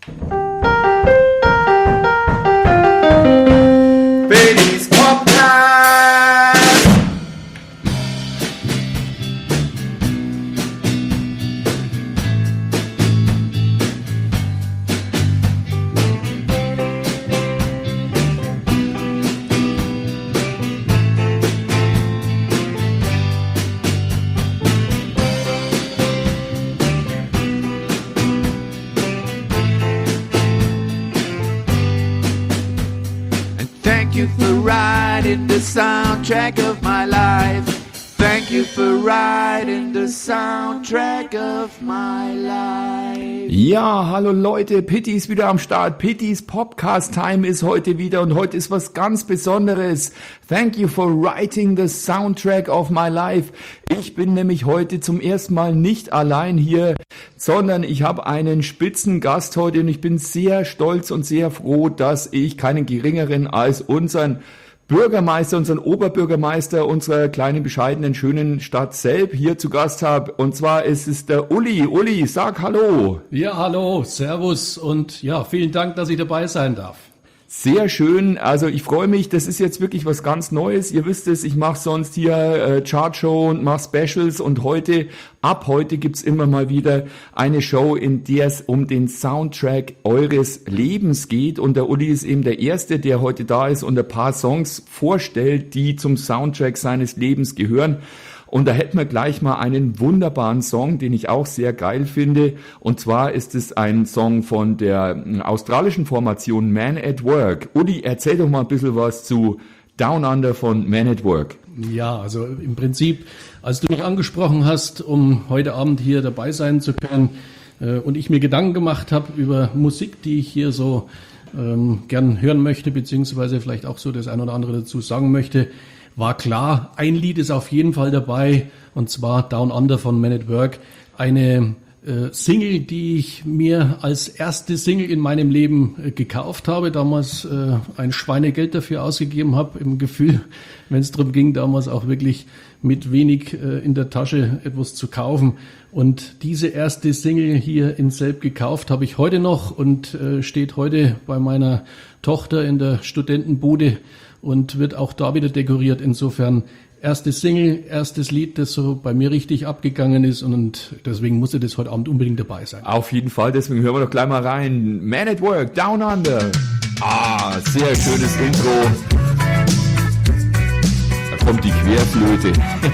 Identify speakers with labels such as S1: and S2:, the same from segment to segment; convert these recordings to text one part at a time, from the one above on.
S1: Petys Podcast. Thank you for riding the soundtrack of my life. Thank you for riding the soundtrack of my life.
S2: Ja, hallo Leute, Pitti ist wieder am Start. Pittis Podcast Time ist heute wieder und heute ist was ganz Besonderes. Thank you for writing the soundtrack of my life. Ich bin nämlich heute zum ersten Mal nicht allein hier, sondern ich habe einen spitzen Gast heute und ich bin sehr stolz und sehr froh, dass ich keinen geringeren als unseren Bürgermeister, unseren Oberbürgermeister unserer kleinen, bescheidenen, schönen Stadt Selb hier zu Gast habe. Und zwar ist es der Uli. Uli, sag Hallo.
S3: Ja, hallo, servus und ja, vielen Dank, dass ich dabei sein darf.
S2: Sehr schön, also ich freue mich, das ist jetzt wirklich was ganz Neues. Ihr wisst es, ich mache sonst hier Chartshow und mache Specials und ab heute gibt's immer mal wieder eine Show, in der es um den Soundtrack eures Lebens geht. Und der Uli ist eben der Erste, der heute da ist und ein paar Songs vorstellt, die zum Soundtrack seines Lebens gehören. Und da hätten wir gleich mal einen wunderbaren Song, den ich auch sehr geil finde. Und zwar ist es ein Song von der australischen Formation Man at Work. Uli, erzähl doch mal ein bisschen was zu Down Under von Man at Work.
S3: Ja, also im Prinzip, als du mich angesprochen hast, um heute Abend hier dabei sein zu können und ich mir Gedanken gemacht habe über Musik, die ich hier so gern hören möchte, beziehungsweise vielleicht auch so das ein oder andere dazu sagen möchte, war klar, ein Lied ist auf jeden Fall dabei, und zwar Down Under von Man at Work, eine Single, die ich mir als erste Single in meinem Leben gekauft habe, damals ein Schweinegeld dafür ausgegeben habe, im Gefühl, wenn es darum ging, damals auch wirklich mit wenig in der Tasche etwas zu kaufen. Und diese erste Single hier in Selb gekauft habe ich heute noch und steht heute bei meiner Tochter in der Studentenbude und wird auch da wieder dekoriert. Insofern erste Single, erstes Lied, das so bei mir richtig abgegangen ist und deswegen musste das heute Abend unbedingt dabei sein.
S2: Auf jeden Fall, deswegen hören wir doch gleich mal rein. Man at Work, Down Under. Sehr schönes Intro. Da kommt die Querflöte.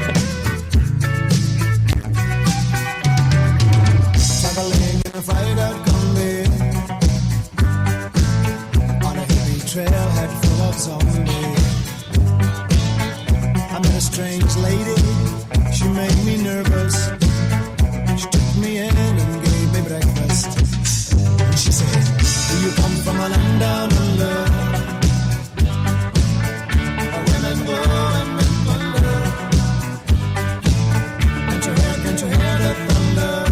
S4: Trailhead full of zombies. I met a strange lady, she made me nervous. She took me in and gave me breakfast. And she said, do you come from a land down under? Women go and men wonder. Can't you hear the thunder?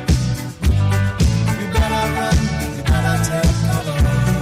S4: You better run, you better take cover.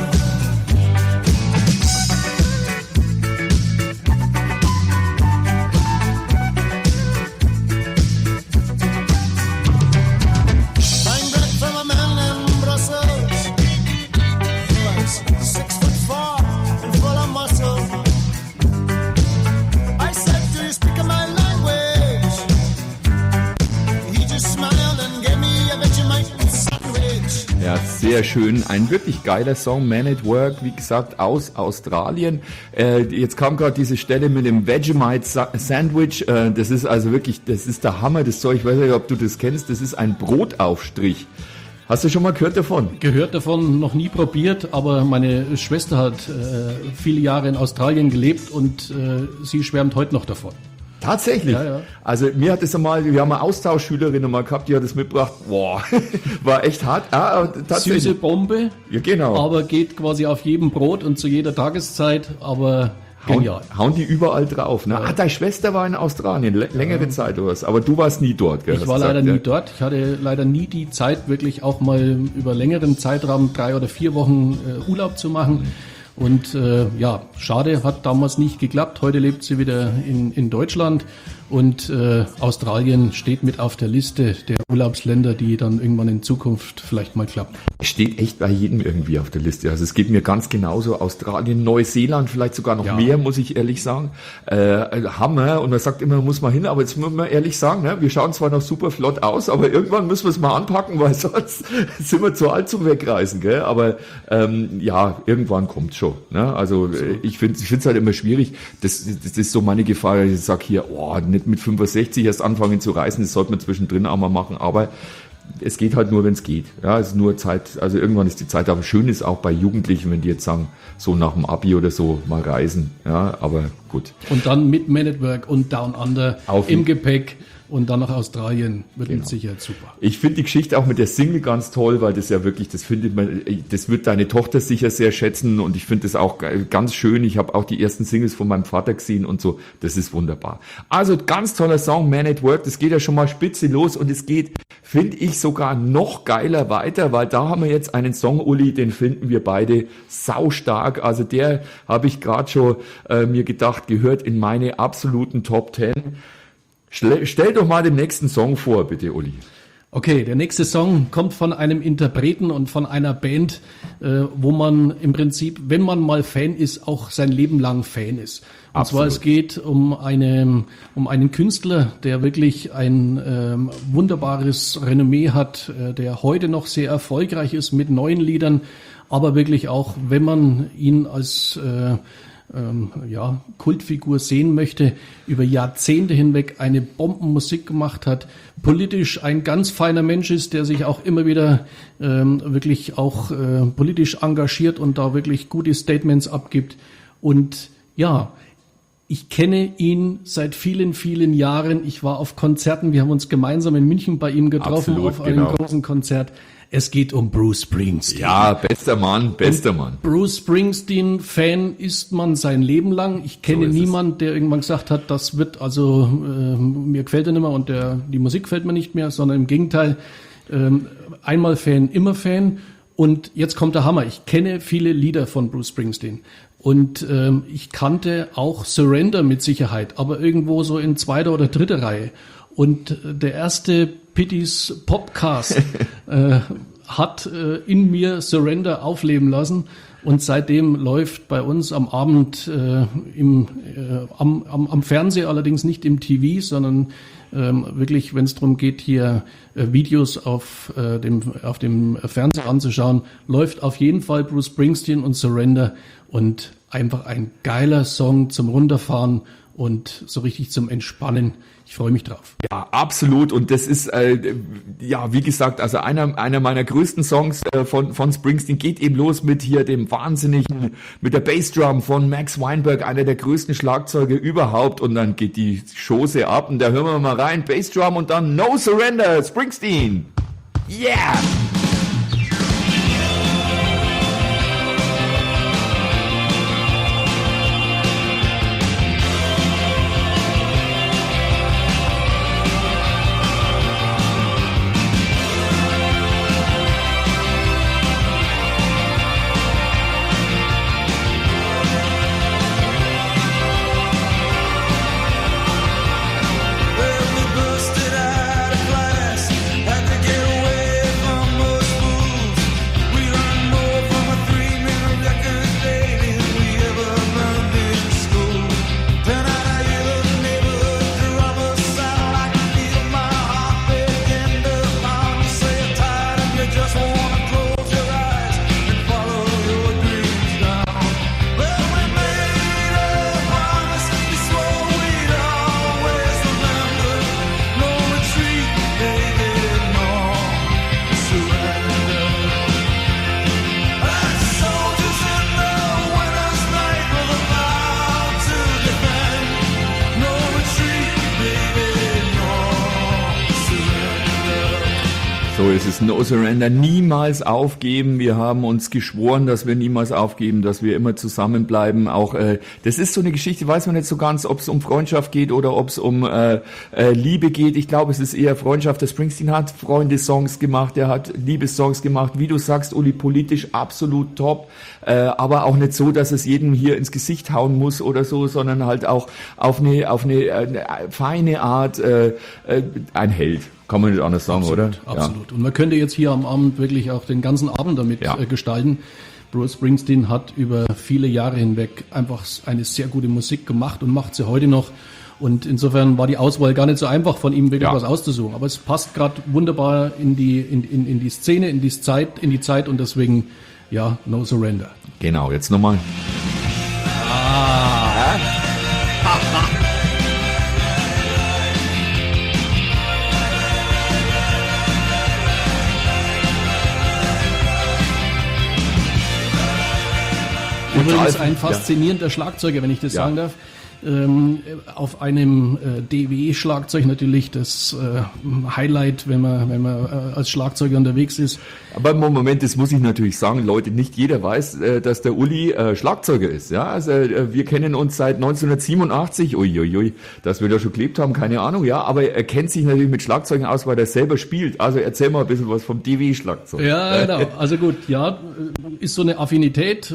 S2: Ja, sehr schön. Ein wirklich geiler Song, Man at Work, wie gesagt, aus Australien. Jetzt kam gerade diese Stelle mit dem Vegemite Sandwich. Das ist also wirklich, das ist der Hammer, das Zeug. Ich weiß nicht, ob du das kennst. Das ist ein Brotaufstrich. Hast du schon mal gehört davon?
S3: Gehört davon, noch nie probiert, aber meine Schwester hat viele Jahre in Australien gelebt und sie schwärmt heute noch davon.
S2: Tatsächlich?
S3: Ja.
S2: Also mir hat das einmal, wir haben eine Austauschschülerin einmal gehabt, die hat das mitgebracht. Boah, war echt hart. Tatsächlich.
S3: Süße Bombe,
S2: ja, genau.
S3: Aber geht quasi auf jedem Brot und zu jeder Tageszeit, aber genial.
S2: Hauen die überall drauf. Ne?
S3: Ja.
S2: Deine Schwester war in Australien, längere Zeit oder was. Aber du warst nie dort, gell?
S3: Ich war leider nie dort. Ich hatte leider nie die Zeit, wirklich auch mal über längeren Zeitraum 3 oder 4 Wochen Urlaub zu machen. Und schade, hat damals nicht geklappt. Heute lebt sie wieder in Deutschland Und Australien steht mit auf der Liste der Urlaubsländer, die dann irgendwann in Zukunft vielleicht mal klappen.
S2: Steht echt bei jedem irgendwie auf der Liste. Also es geht mir ganz genauso. Australien, Neuseeland, vielleicht sogar noch mehr, muss ich ehrlich sagen. Hammer. Und man sagt immer, muss man hin. Aber jetzt muss man ehrlich sagen, ne, wir schauen zwar noch super flott aus, aber irgendwann müssen wir es mal anpacken, weil sonst sind wir zu alt zum Wegreisen. Gell? Aber irgendwann kommt schon. Ne? Also ich finde es halt immer schwierig. Das ist so meine Gefahr. Ich sage hier, nicht mit 65 erst anfangen zu reisen, das sollte man zwischendrin auch mal machen, aber es geht halt nur, wenn es geht. Ja, es ist nur Zeit, also irgendwann ist die Zeit, aber schön ist auch bei Jugendlichen, wenn die jetzt sagen, so nach dem Abi oder so mal reisen, ja, aber gut.
S3: Und dann mit Man at Work und Down Under im Gepäck und dann nach Australien wird mit Sicherheit super.
S2: Ich finde die Geschichte auch mit der Single ganz toll, weil das ja wirklich, das wird deine Tochter sicher sehr schätzen und ich finde das auch ganz schön. Ich habe auch die ersten Singles von meinem Vater gesehen und so, das ist wunderbar. Also ganz toller Song, Man at Work, das geht ja schon mal spitze los und es geht, finde ich, sogar noch geiler weiter, weil da haben wir jetzt einen Song, Uli, den finden wir beide saustark. Also der, habe ich gerade schon mir gedacht, gehört in meine absoluten Top 10. Stell doch mal den nächsten Song vor, bitte, Uli.
S3: Okay, der nächste Song kommt von einem Interpreten und von einer Band, wo man im Prinzip, wenn man mal Fan ist, auch sein Leben lang Fan ist. Und
S2: Absolut.
S3: zwar, es geht um einen Künstler, der wirklich ein wunderbares Renommee hat, der heute noch sehr erfolgreich ist mit neuen Liedern, aber wirklich auch, wenn man ihn als Kultfigur sehen möchte, über Jahrzehnte hinweg eine Bombenmusik gemacht hat, politisch ein ganz feiner Mensch ist, der sich auch immer wieder wirklich auch politisch engagiert und da wirklich gute Statements abgibt. Und ja, ich kenne ihn seit vielen, vielen Jahren. Ich war auf Konzerten, wir haben uns gemeinsam in München bei ihm getroffen. Absolut, auf einem großen Konzert. Es geht um Bruce Springsteen.
S2: Ja, bester Mann.
S3: Bruce Springsteen-Fan ist man sein Leben lang. Ich kenne niemanden, der irgendwann gesagt hat, das wird mir gefällt er nicht mehr und die Musik gefällt mir nicht mehr, sondern im Gegenteil, einmal Fan, immer Fan. Und jetzt kommt der Hammer. Ich kenne viele Lieder von Bruce Springsteen. Und ich kannte auch Surrender mit Sicherheit, aber irgendwo so in 2. oder 3. Reihe. Und der erste Pittys Popcast hat in mir Surrender aufleben lassen. Und seitdem läuft bei uns am Abend am Fernseher, allerdings nicht im TV, sondern wirklich, wenn es darum geht, hier Videos auf dem Fernseher anzuschauen, läuft auf jeden Fall Bruce Springsteen und Surrender und einfach ein geiler Song zum Runterfahren und so richtig zum Entspannen. Ich freue mich drauf.
S2: Ja, absolut. Und das ist, wie gesagt, also einer meiner größten Songs von Springsteen geht eben los mit hier dem wahnsinnigen, mit der Bassdrum von Max Weinberg, einer der größten Schlagzeuge überhaupt. Und dann geht die Chose ab und da hören wir mal rein. Bassdrum und dann No Surrender, Springsteen. Yeah!
S5: Well, we busted out of class, had to get away from us.
S2: ist es. No Surrender, niemals aufgeben. Wir haben uns geschworen, dass wir niemals aufgeben, dass wir immer zusammenbleiben. Auch das ist so eine Geschichte, weiß man nicht so ganz, ob es um Freundschaft geht oder ob es um Liebe geht. Ich glaube, es ist eher Freundschaft. Der Springsteen hat Freundessongs gemacht, er hat Liebessongs gemacht. Wie du sagst, Uli, politisch absolut top, aber auch nicht so, dass es jedem hier ins Gesicht hauen muss oder so, sondern halt auch auf eine feine Art ein Held. Kann man nicht anders sagen,
S3: absolut,
S2: oder?
S3: Absolut. Ja. Und man könnte jetzt hier am Abend wirklich auch den ganzen Abend damit gestalten. Bruce Springsteen hat über viele Jahre hinweg einfach eine sehr gute Musik gemacht und macht sie heute noch. Und insofern war die Auswahl gar nicht so einfach, von ihm wirklich was auszusuchen. Aber es passt gerade wunderbar in die Szene, in die Zeit und deswegen, ja, No Surrender.
S2: Genau, jetzt nochmal.
S3: Übrigens ein faszinierender Schlagzeuger, wenn ich das sagen darf. Auf einem DW-Schlagzeug natürlich das Highlight, wenn man als Schlagzeuger unterwegs ist.
S2: Aber im Moment, das muss ich natürlich sagen, Leute, nicht jeder weiß, dass der Uli Schlagzeuger ist. Ja, also wir kennen uns seit 1987, dass wir da schon gelebt haben, keine Ahnung, ja, aber er kennt sich natürlich mit Schlagzeugen aus, weil er selber spielt. Also erzähl mal ein bisschen was vom DW-Schlagzeug.
S3: Ja, genau. Also gut, ja, ist so eine Affinität,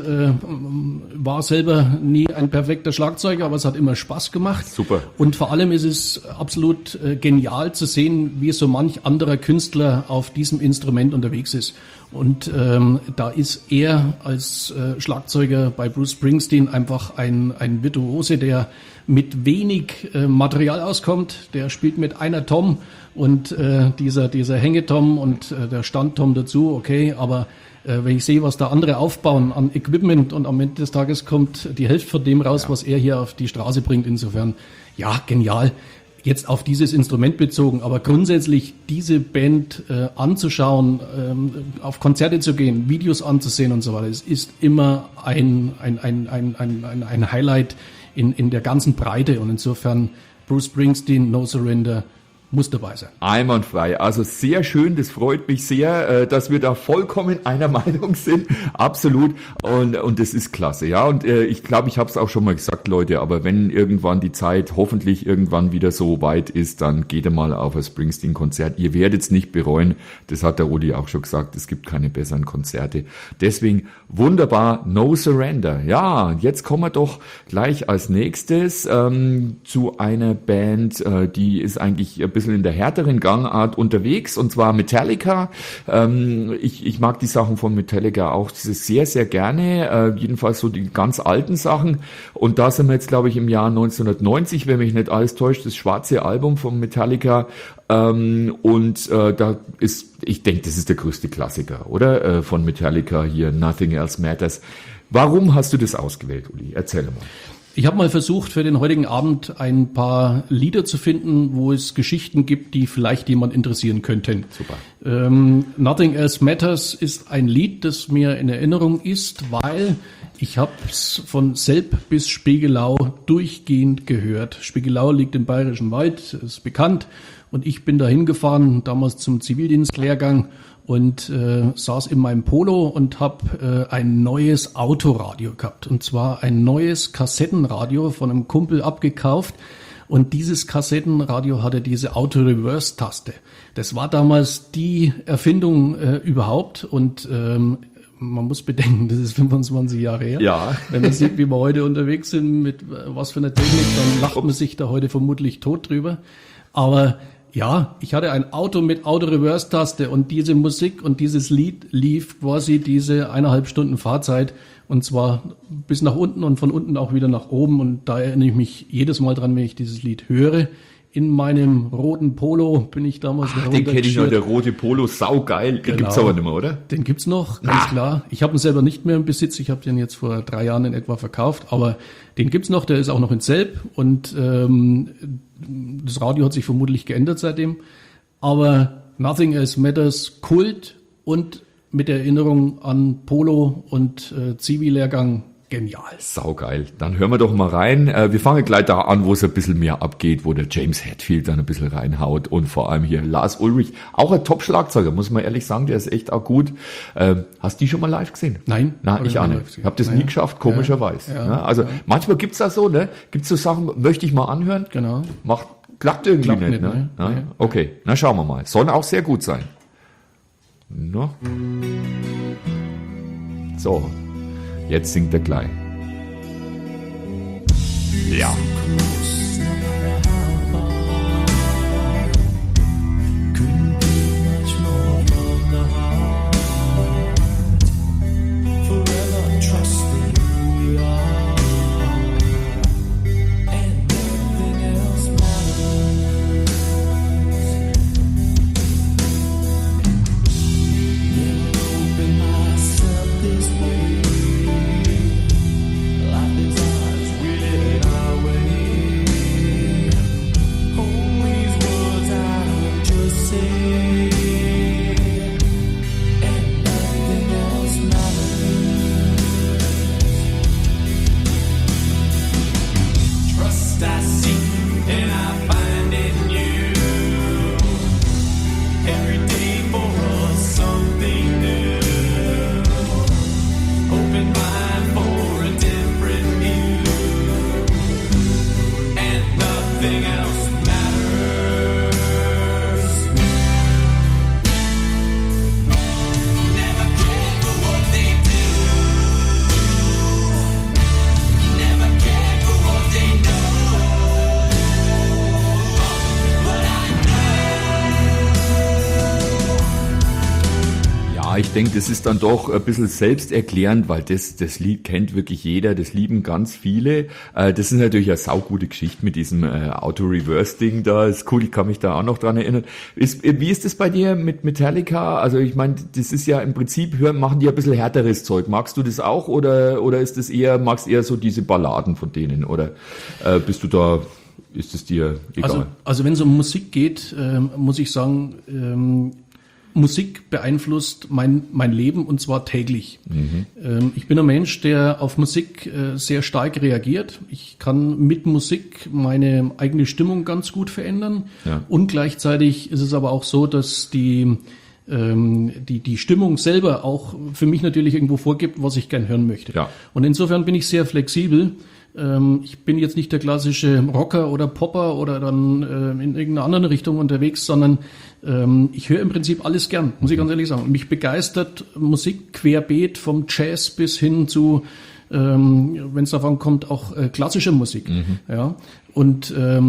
S3: war selber nie ein perfekter Schlagzeuger, aber es hat immer Spaß gemacht.
S2: Super.
S3: Und vor allem ist es absolut genial zu sehen, wie so manch anderer Künstler auf diesem Instrument unterwegs ist. Und da ist er als Schlagzeuger bei Bruce Springsteen einfach ein Virtuose, der mit wenig Material auskommt. Der spielt mit einer Tom und dieser Hängetom und der Standtom dazu, okay, aber wenn ich sehe, was da andere aufbauen an Equipment und am Ende des Tages kommt die Hälfte von dem raus, was er hier auf die Straße bringt. Insofern, ja, genial. Jetzt auf dieses Instrument bezogen, aber grundsätzlich diese Band anzuschauen, auf Konzerte zu gehen, Videos anzusehen und so weiter, es ist immer ein Highlight in der ganzen Breite und insofern Bruce Springsteen, No Surrender, muss dabei sein.
S2: Einwandfrei. Also sehr schön, das freut mich sehr, dass wir da vollkommen einer Meinung sind. Absolut. Und das ist klasse. Ja, und ich glaube, ich habe es auch schon mal gesagt, Leute, aber wenn irgendwann die Zeit hoffentlich irgendwann wieder so weit ist, dann geht mal auf ein Springsteen-Konzert. Ihr werdet es nicht bereuen. Das hat der Uli auch schon gesagt. Es gibt keine besseren Konzerte. Deswegen wunderbar, No Surrender. Ja, jetzt kommen wir doch gleich als nächstes zu einer Band, die ist eigentlich ein bisschen in der härteren Gangart unterwegs, und zwar Metallica. Ich mag die Sachen von Metallica auch sehr, sehr gerne, jedenfalls so die ganz alten Sachen. Und da sind wir jetzt, glaube ich, im Jahr 1990, wenn mich nicht alles täuscht, das schwarze Album von Metallica. Da ist, ich denke, das ist der größte Klassiker, oder? Von Metallica hier, Nothing Else Matters. Warum hast du das ausgewählt, Uli? Erzähl mal.
S3: Ich habe mal versucht, für den heutigen Abend ein paar Lieder zu finden, wo es Geschichten gibt, die vielleicht jemand interessieren könnten.
S2: Super.
S3: Nothing Else Matters ist ein Lied, das mir in Erinnerung ist, weil ich habe es von Selb bis Spiegelau durchgehend gehört. Spiegelau liegt im Bayerischen Wald, ist bekannt. Und ich bin da hingefahren, damals zum Zivildienstlehrgang, und saß in meinem Polo und habe ein neues Autoradio gehabt. Und zwar ein neues Kassettenradio von einem Kumpel abgekauft. Und dieses Kassettenradio hatte diese Auto-Reverse-Taste. Das war damals die Erfindung überhaupt. Und man muss bedenken, das ist 25 Jahre her.
S2: Ja.
S3: Wenn man sieht, wie wir heute unterwegs sind, mit was für einer Technik, dann lacht man sich da heute vermutlich tot drüber. Aber ja, ich hatte ein Auto mit Auto-Reverse-Taste und diese Musik und dieses Lied lief quasi diese 1,5 Stunden Fahrzeit, und zwar bis nach unten und von unten auch wieder nach oben, und da erinnere ich mich jedes Mal dran, wenn ich dieses Lied höre. In meinem roten Polo bin ich damals
S2: den kenne ich noch, der rote Polo, saugeil. Den gibt's aber nicht mehr, oder?
S3: Den gibt's noch, ganz klar. Ich habe ihn selber nicht mehr im Besitz, ich habe den jetzt vor 3 Jahren in etwa verkauft, aber den gibt's noch, der ist auch noch in Selb, und das Radio hat sich vermutlich geändert seitdem. Aber Nothing Else Matters, Kult, und mit der Erinnerung an Polo und Zivi-Lehrgang, genial.
S2: Saugeil. Dann hören wir doch mal rein. Wir fangen gleich da an, wo es ein bisschen mehr abgeht, wo der James Hetfield dann ein bisschen reinhaut und vor allem hier Lars Ulrich, auch ein Top-Schlagzeuger, muss man ehrlich sagen, der ist echt auch gut. Hast du die schon mal live gesehen?
S3: Nein.
S2: Na, ich auch nicht. Ich habe das nie geschafft, komischerweise. Ja, also manchmal gibt's das so, ne? Gibt's so Sachen, möchte ich mal anhören?
S3: Genau.
S2: Klappt irgendwie
S3: Klappt
S2: nicht,
S3: nicht,
S2: ne?
S3: ne? Nee.
S2: Okay, na schauen wir mal. Soll auch sehr gut sein. No. So, jetzt singt er gleich. Ja. Ich denke, das ist dann doch ein bisschen selbsterklärend, weil das Lied kennt wirklich jeder, das lieben ganz viele. Das ist natürlich eine saugute Geschichte mit diesem Auto-Reverse-Ding da, ist cool, ich kann mich da auch noch dran erinnern. Wie ist das bei dir mit Metallica? Also ich meine, das ist ja im Prinzip, machen die ein bisschen härteres Zeug. Magst du das auch oder ist das magst eher so diese Balladen von denen oder bist du da... Ist es dir egal?
S3: Also wenn es um Musik geht, muss ich sagen, Musik beeinflusst mein Leben und zwar täglich. Ich bin ein Mensch, der auf Musik sehr stark reagiert. Ich kann mit Musik meine eigene Stimmung ganz gut verändern. Ja. Und gleichzeitig ist es aber auch so, dass die Stimmung selber auch für mich natürlich irgendwo vorgibt, was ich gern hören möchte. Ja. Und insofern bin ich sehr flexibel. Ich bin jetzt nicht der klassische Rocker oder Popper oder dann in irgendeiner anderen Richtung unterwegs, sondern ich höre im Prinzip alles gern, muss ich ganz ehrlich sagen. Mich begeistert Musik querbeet vom Jazz bis hin zu, wenn es davon kommt, auch klassische Musik. Ja. Und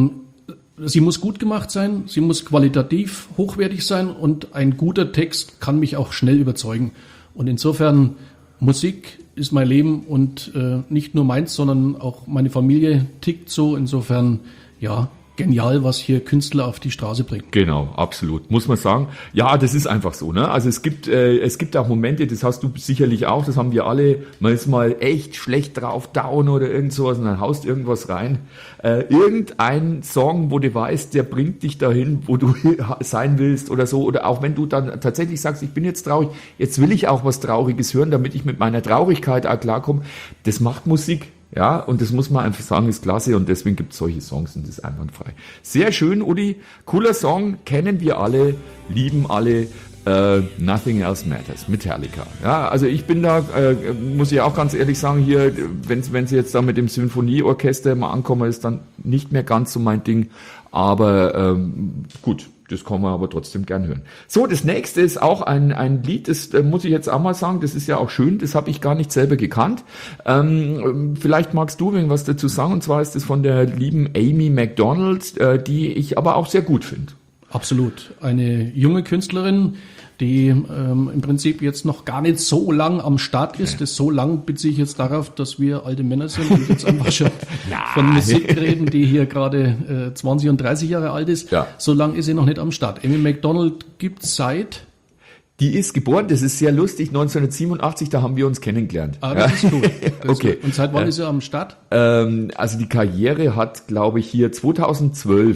S3: sie muss gut gemacht sein, sie muss qualitativ hochwertig sein und ein guter Text kann mich auch schnell überzeugen. Und insofern Musik ist mein Leben und nicht nur meins, sondern auch meine Familie tickt so. Insofern, ja, genial, was hier Künstler auf die Straße bringen.
S2: Genau, absolut, muss man sagen. Ja, das ist einfach so, ne? Also es gibt auch Momente, das hast du sicherlich auch, das haben wir alle, man ist mal echt schlecht drauf, down oder irgend sowas und dann haust irgendwas rein. Irgendein Song, wo du weißt, der bringt dich dahin, wo du sein willst oder so. Oder auch wenn du dann tatsächlich sagst, ich bin jetzt traurig, jetzt will ich auch was Trauriges hören, damit ich mit meiner Traurigkeit auch klarkomme. Das macht Musik. Ja, und das muss man einfach sagen, ist klasse und deswegen gibt es solche Songs und das ist einwandfrei. Sehr schön, Udi. Cooler Song, kennen wir alle, lieben alle. Nothing Else Matters, Metallica. Ja, also ich bin da, muss ich auch ganz ehrlich sagen, hier, wenn sie jetzt da mit dem Symphonieorchester mal ankommen, ist dann nicht mehr ganz so mein Ding. Aber gut, das kann man aber trotzdem gern hören. So, das nächste ist auch ein Lied, das muss ich jetzt auch mal sagen, das ist ja auch schön, das habe ich gar nicht selber gekannt. Vielleicht magst du irgendwas dazu sagen, und zwar ist das von der lieben Amy Macdonald, die ich aber auch sehr gut finde.
S3: Absolut. Eine junge Künstlerin, die im Prinzip jetzt noch gar nicht so lang am Start ist. Das so lang beziehe ich jetzt darauf, dass wir alte Männer sind und jetzt einfach schon von Musik reden, die hier gerade 20 und 30 Jahre alt ist. Ja. So lang ist sie noch nicht am Start. Amy Macdonald gibt's seit...
S2: Die ist geboren, das ist sehr lustig, 1987, da haben wir uns kennengelernt.
S3: Ah, das ist gut.
S2: Okay.
S3: Und seit wann ist sie am Start?
S2: Also die Karriere hat, glaube ich, hier 2012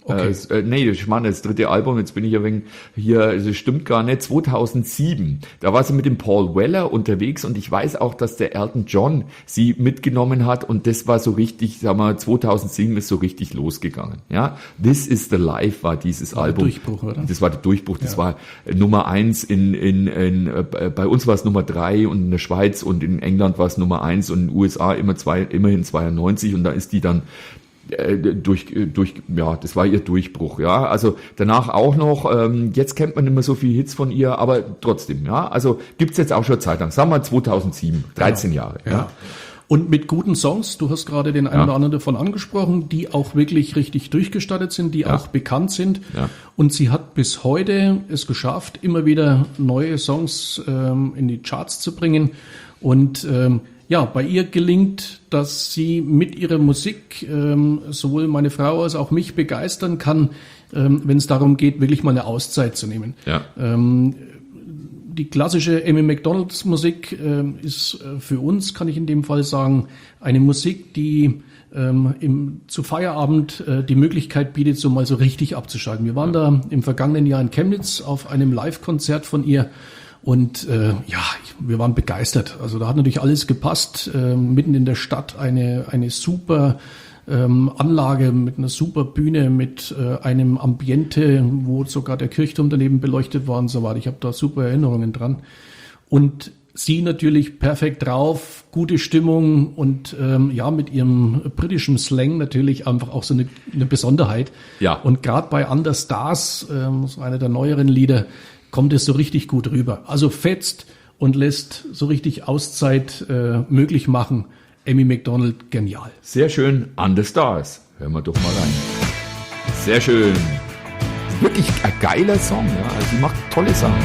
S3: Okay.
S2: Nee, das ist das dritte Album, jetzt bin ich ja wegen hier, also stimmt gar nicht, 2007. Da war sie mit dem Paul Weller unterwegs und ich weiß auch, dass der Elton John sie mitgenommen hat und das war so richtig, 2007 ist so richtig losgegangen. Ja, This is the Life war dieses Album.
S3: Durchbruch, oder?
S2: Das war der Durchbruch, das war Nummer 1 bei uns war es Nummer 3 und in der Schweiz und in England war es Nummer 1 und in den USA immerhin 92 und da ist die dann das war ihr Durchbruch, ja. Also danach auch noch, jetzt kennt man nicht mehr so viele Hits von ihr, aber trotzdem, ja. Also gibt's jetzt auch schon Zeit lang, sagen wir 2007, 13 Jahre, ja.
S3: Und mit guten Songs, du hast gerade den einen oder anderen davon angesprochen, die auch wirklich richtig durchgestattet sind, die auch bekannt sind. Ja. Und sie hat bis heute es geschafft, immer wieder neue Songs in die Charts zu bringen. Und bei ihr gelingt, dass sie mit ihrer Musik sowohl meine Frau als auch mich begeistern kann, wenn es darum geht, wirklich mal eine Auszeit zu nehmen. Ja. Die klassische Amy Macdonalds Musik ist für uns, kann ich in dem Fall sagen, eine Musik, die zu Feierabend die Möglichkeit bietet, so mal so richtig abzuschalten. Wir waren da im vergangenen Jahr in Chemnitz auf einem Live-Konzert von ihr. Und wir waren begeistert. Also da hat natürlich alles gepasst. Mitten in der Stadt eine super Anlage mit einer super Bühne, mit einem Ambiente, wo sogar der Kirchturm daneben beleuchtet war und so weiter. Ich habe da super Erinnerungen dran. Und sie natürlich perfekt drauf, gute Stimmung und mit ihrem britischen Slang natürlich einfach auch so eine Besonderheit. Ja. Und gerade bei Under Stars, so einer der neueren Lieder, kommt es so richtig gut rüber. Also fetzt und lässt so richtig Auszeit möglich machen. Amy Macdonald, genial.
S2: Sehr schön, Under Stars. Hören wir doch mal rein. Sehr schön. Wirklich ein geiler Song. Ja? Also sie macht tolle Sachen.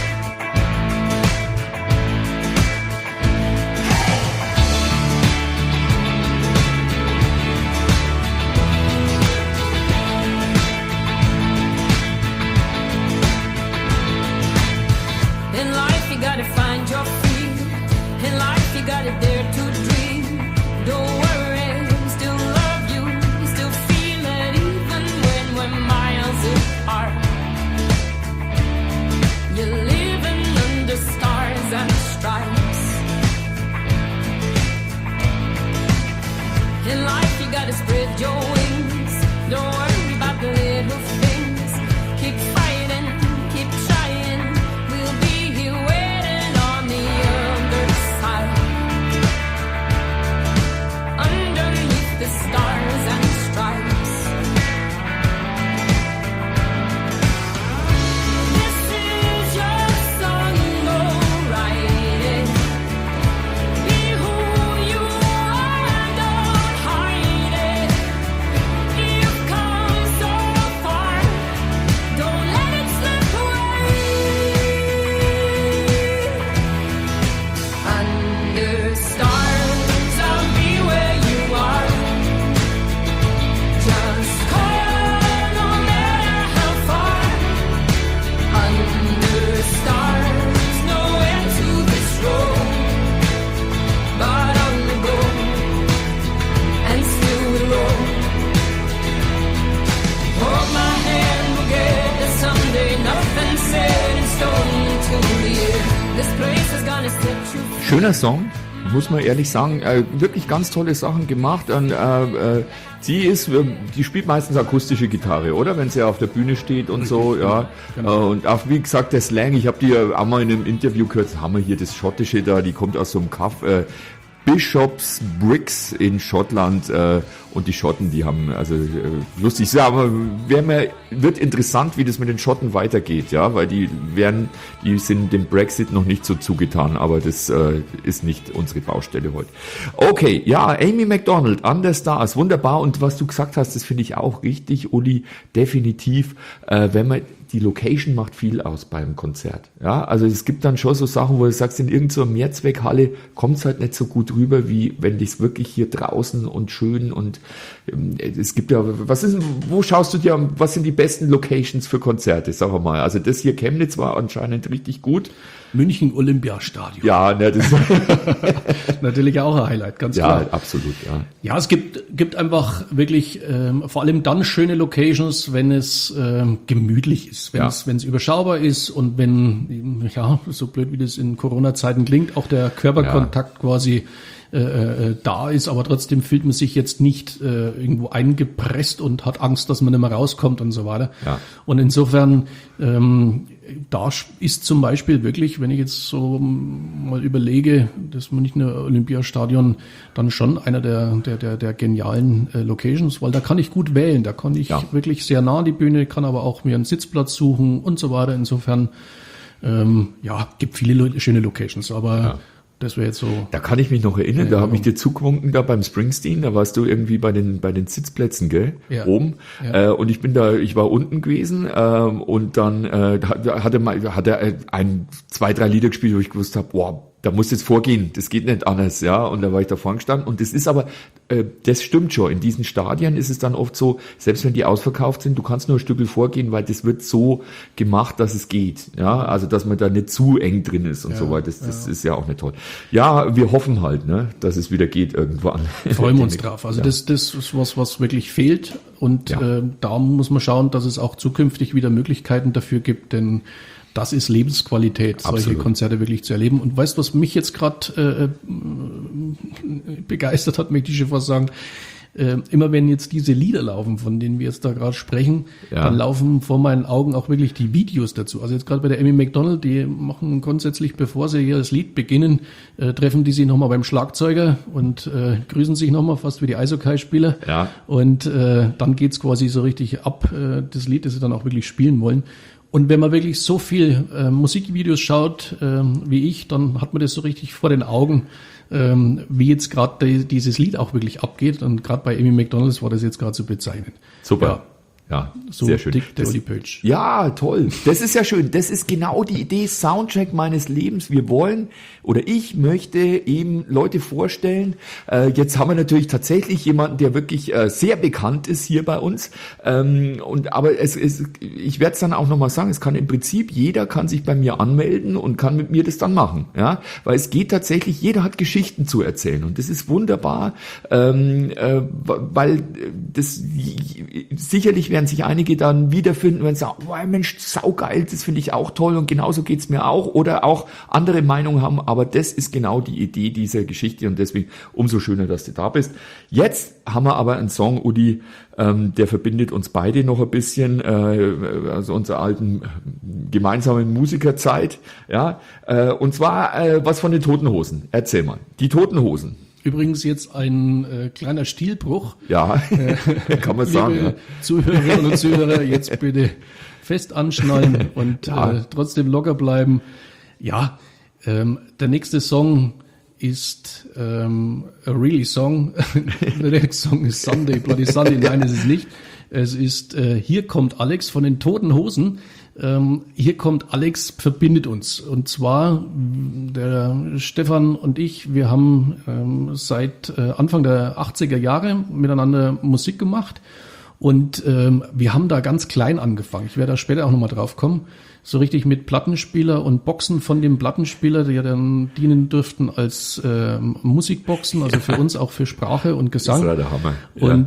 S2: Schöner Song, muss man ehrlich sagen, wirklich ganz tolle Sachen gemacht. Und, die spielt meistens akustische Gitarre, oder? Wenn sie auf der Bühne steht und so, ja. Genau. Und auch, wie gesagt, der Slang, ich habe die ja auch mal in einem Interview gehört, haben wir hier das Schottische da, die kommt aus so einem Kaff, Bishops Bricks in Schottland, und die Schotten, die haben, lustig, ja, aber wird interessant, wie das mit den Schotten weitergeht, ja, weil die sind dem Brexit noch nicht so zugetan, aber das ist nicht unsere Baustelle heute. Okay, ja, Amy Macdonald, Under Stars, wunderbar, und was du gesagt hast, das finde ich auch richtig, Uli, definitiv, die Location macht viel aus beim Konzert. Ja, also es gibt dann schon so Sachen, wo du sagst, in irgendeiner Mehrzweckhalle kommt es halt nicht so gut rüber, wie wenn das wirklich hier draußen und schön und es gibt ja, wo schaust du dir, was sind die besten Locations für Konzerte, sag mal. Also das hier Chemnitz war anscheinend richtig gut.
S3: München Olympiastadion.
S2: Ja, ne, das
S3: Natürlich auch ein Highlight, ganz klar.
S2: ja, absolut, ja.
S3: Ja, es gibt einfach wirklich vor allem dann schöne Locations, wenn es gemütlich ist, wenn es überschaubar ist und wenn, ja, so blöd wie das in Corona-Zeiten klingt, auch der Körperkontakt quasi da ist, aber trotzdem fühlt man sich jetzt nicht irgendwo eingepresst und hat Angst, dass man nicht mehr rauskommt und so weiter.
S2: Ja.
S3: Und insofern da ist zum Beispiel wirklich, wenn ich jetzt so mal überlege, das Münchner Olympiastadion dann schon einer der genialen Locations, weil da kann ich gut wählen, da kann ich wirklich sehr nah an die Bühne, kann aber auch mir einen Sitzplatz suchen und so weiter. Insofern, gibt viele schöne Locations, aber das wäre jetzt so.
S2: Da kann ich mich noch erinnern, da habe ich dir zugewunken da beim Springsteen, da warst du irgendwie bei den Sitzplätzen, gell? Oben.
S3: Ja.
S2: Und ich war unten gewesen und dann hat er 2, 3 Lieder gespielt, wo ich gewusst habe, boah, da muss jetzt vorgehen, das geht nicht anders, ja. Und da war ich da vorne gestanden. Und das ist aber, das stimmt schon. In diesen Stadien ist es dann oft so, selbst wenn die ausverkauft sind, du kannst nur ein Stückel vorgehen, weil das wird so gemacht, dass es geht. Ja, also dass man da nicht zu eng drin ist und so weiter. Das ist ja auch nicht toll. Ja, wir hoffen halt, ne, dass es wieder geht irgendwann.
S3: Freuen wir uns drauf. Also das ist was wirklich fehlt. Und da muss man schauen, dass es auch zukünftig wieder Möglichkeiten dafür gibt, denn das ist Lebensqualität, solche Konzerte wirklich zu erleben. Und weißt du, was mich jetzt gerade begeistert hat, möchte ich schon fast sagen, immer wenn jetzt diese Lieder laufen, von denen wir jetzt da gerade sprechen, dann laufen vor meinen Augen auch wirklich die Videos dazu. Also jetzt gerade bei der Amy Macdonald, die machen grundsätzlich, bevor sie hier das Lied beginnen, treffen die sich nochmal beim Schlagzeuger und grüßen sich nochmal, fast wie die Eishockey-Spieler. Ja. Und dann geht's quasi so richtig ab, das Lied, das sie dann auch wirklich spielen wollen. Und wenn man wirklich so viel Musikvideos schaut wie ich, dann hat man das so richtig vor den Augen, wie jetzt gerade dieses Lied auch wirklich abgeht. Und gerade bei Amy Macdonald war das jetzt gerade so bezeichnend.
S2: Super. Ja,
S3: so
S2: sehr schön.
S3: Dick der Uli Pötsch.
S2: Ja, toll. Das ist ja schön. Das ist genau die Idee, Soundtrack meines Lebens. Wir wollen oder ich möchte eben Leute vorstellen. Jetzt haben wir natürlich tatsächlich jemanden, der wirklich sehr bekannt ist hier bei uns. Aber ich werde es dann auch nochmal sagen, es kann im Prinzip, jeder kann sich bei mir anmelden und kann mit mir das dann machen. Ja, weil es geht tatsächlich, jeder hat Geschichten zu erzählen und das ist wunderbar, weil das sicherlich werden sich einige dann wiederfinden, wenn sie sagen, oh Mensch, saugeil, das finde ich auch toll und genauso geht's mir auch, oder auch andere Meinungen haben, aber das ist genau die Idee dieser Geschichte und deswegen umso schöner, dass du da bist. Jetzt haben wir aber einen Song, Udi, der verbindet uns beide noch ein bisschen, also unserer alten gemeinsamen Musikerzeit, ja, und zwar was von den Toten Hosen. Erzähl mal, die Toten Hosen.
S3: Übrigens jetzt ein kleiner Stilbruch.
S2: Ja, kann man sagen. Ja.
S3: Zuhörerinnen und Zuhörer, jetzt bitte fest anschnallen und trotzdem locker bleiben. Ja, der nächste Song ist a really song. Der nächste Song ist Sunday, Bloody Sunday. Nein, es ist nicht. Es ist Hier kommt Alex von den Toten Hosen. Hier kommt Alex, verbindet uns. Und zwar der Stefan und ich, wir haben seit Anfang der 80er Jahre miteinander Musik gemacht und wir haben da ganz klein angefangen. Ich werde da später auch nochmal drauf kommen. So richtig mit Plattenspieler und Boxen von dem Plattenspieler, die ja dann dienen dürften als Musikboxen, also für uns auch für Sprache und Gesang.
S2: Das war der Hammer.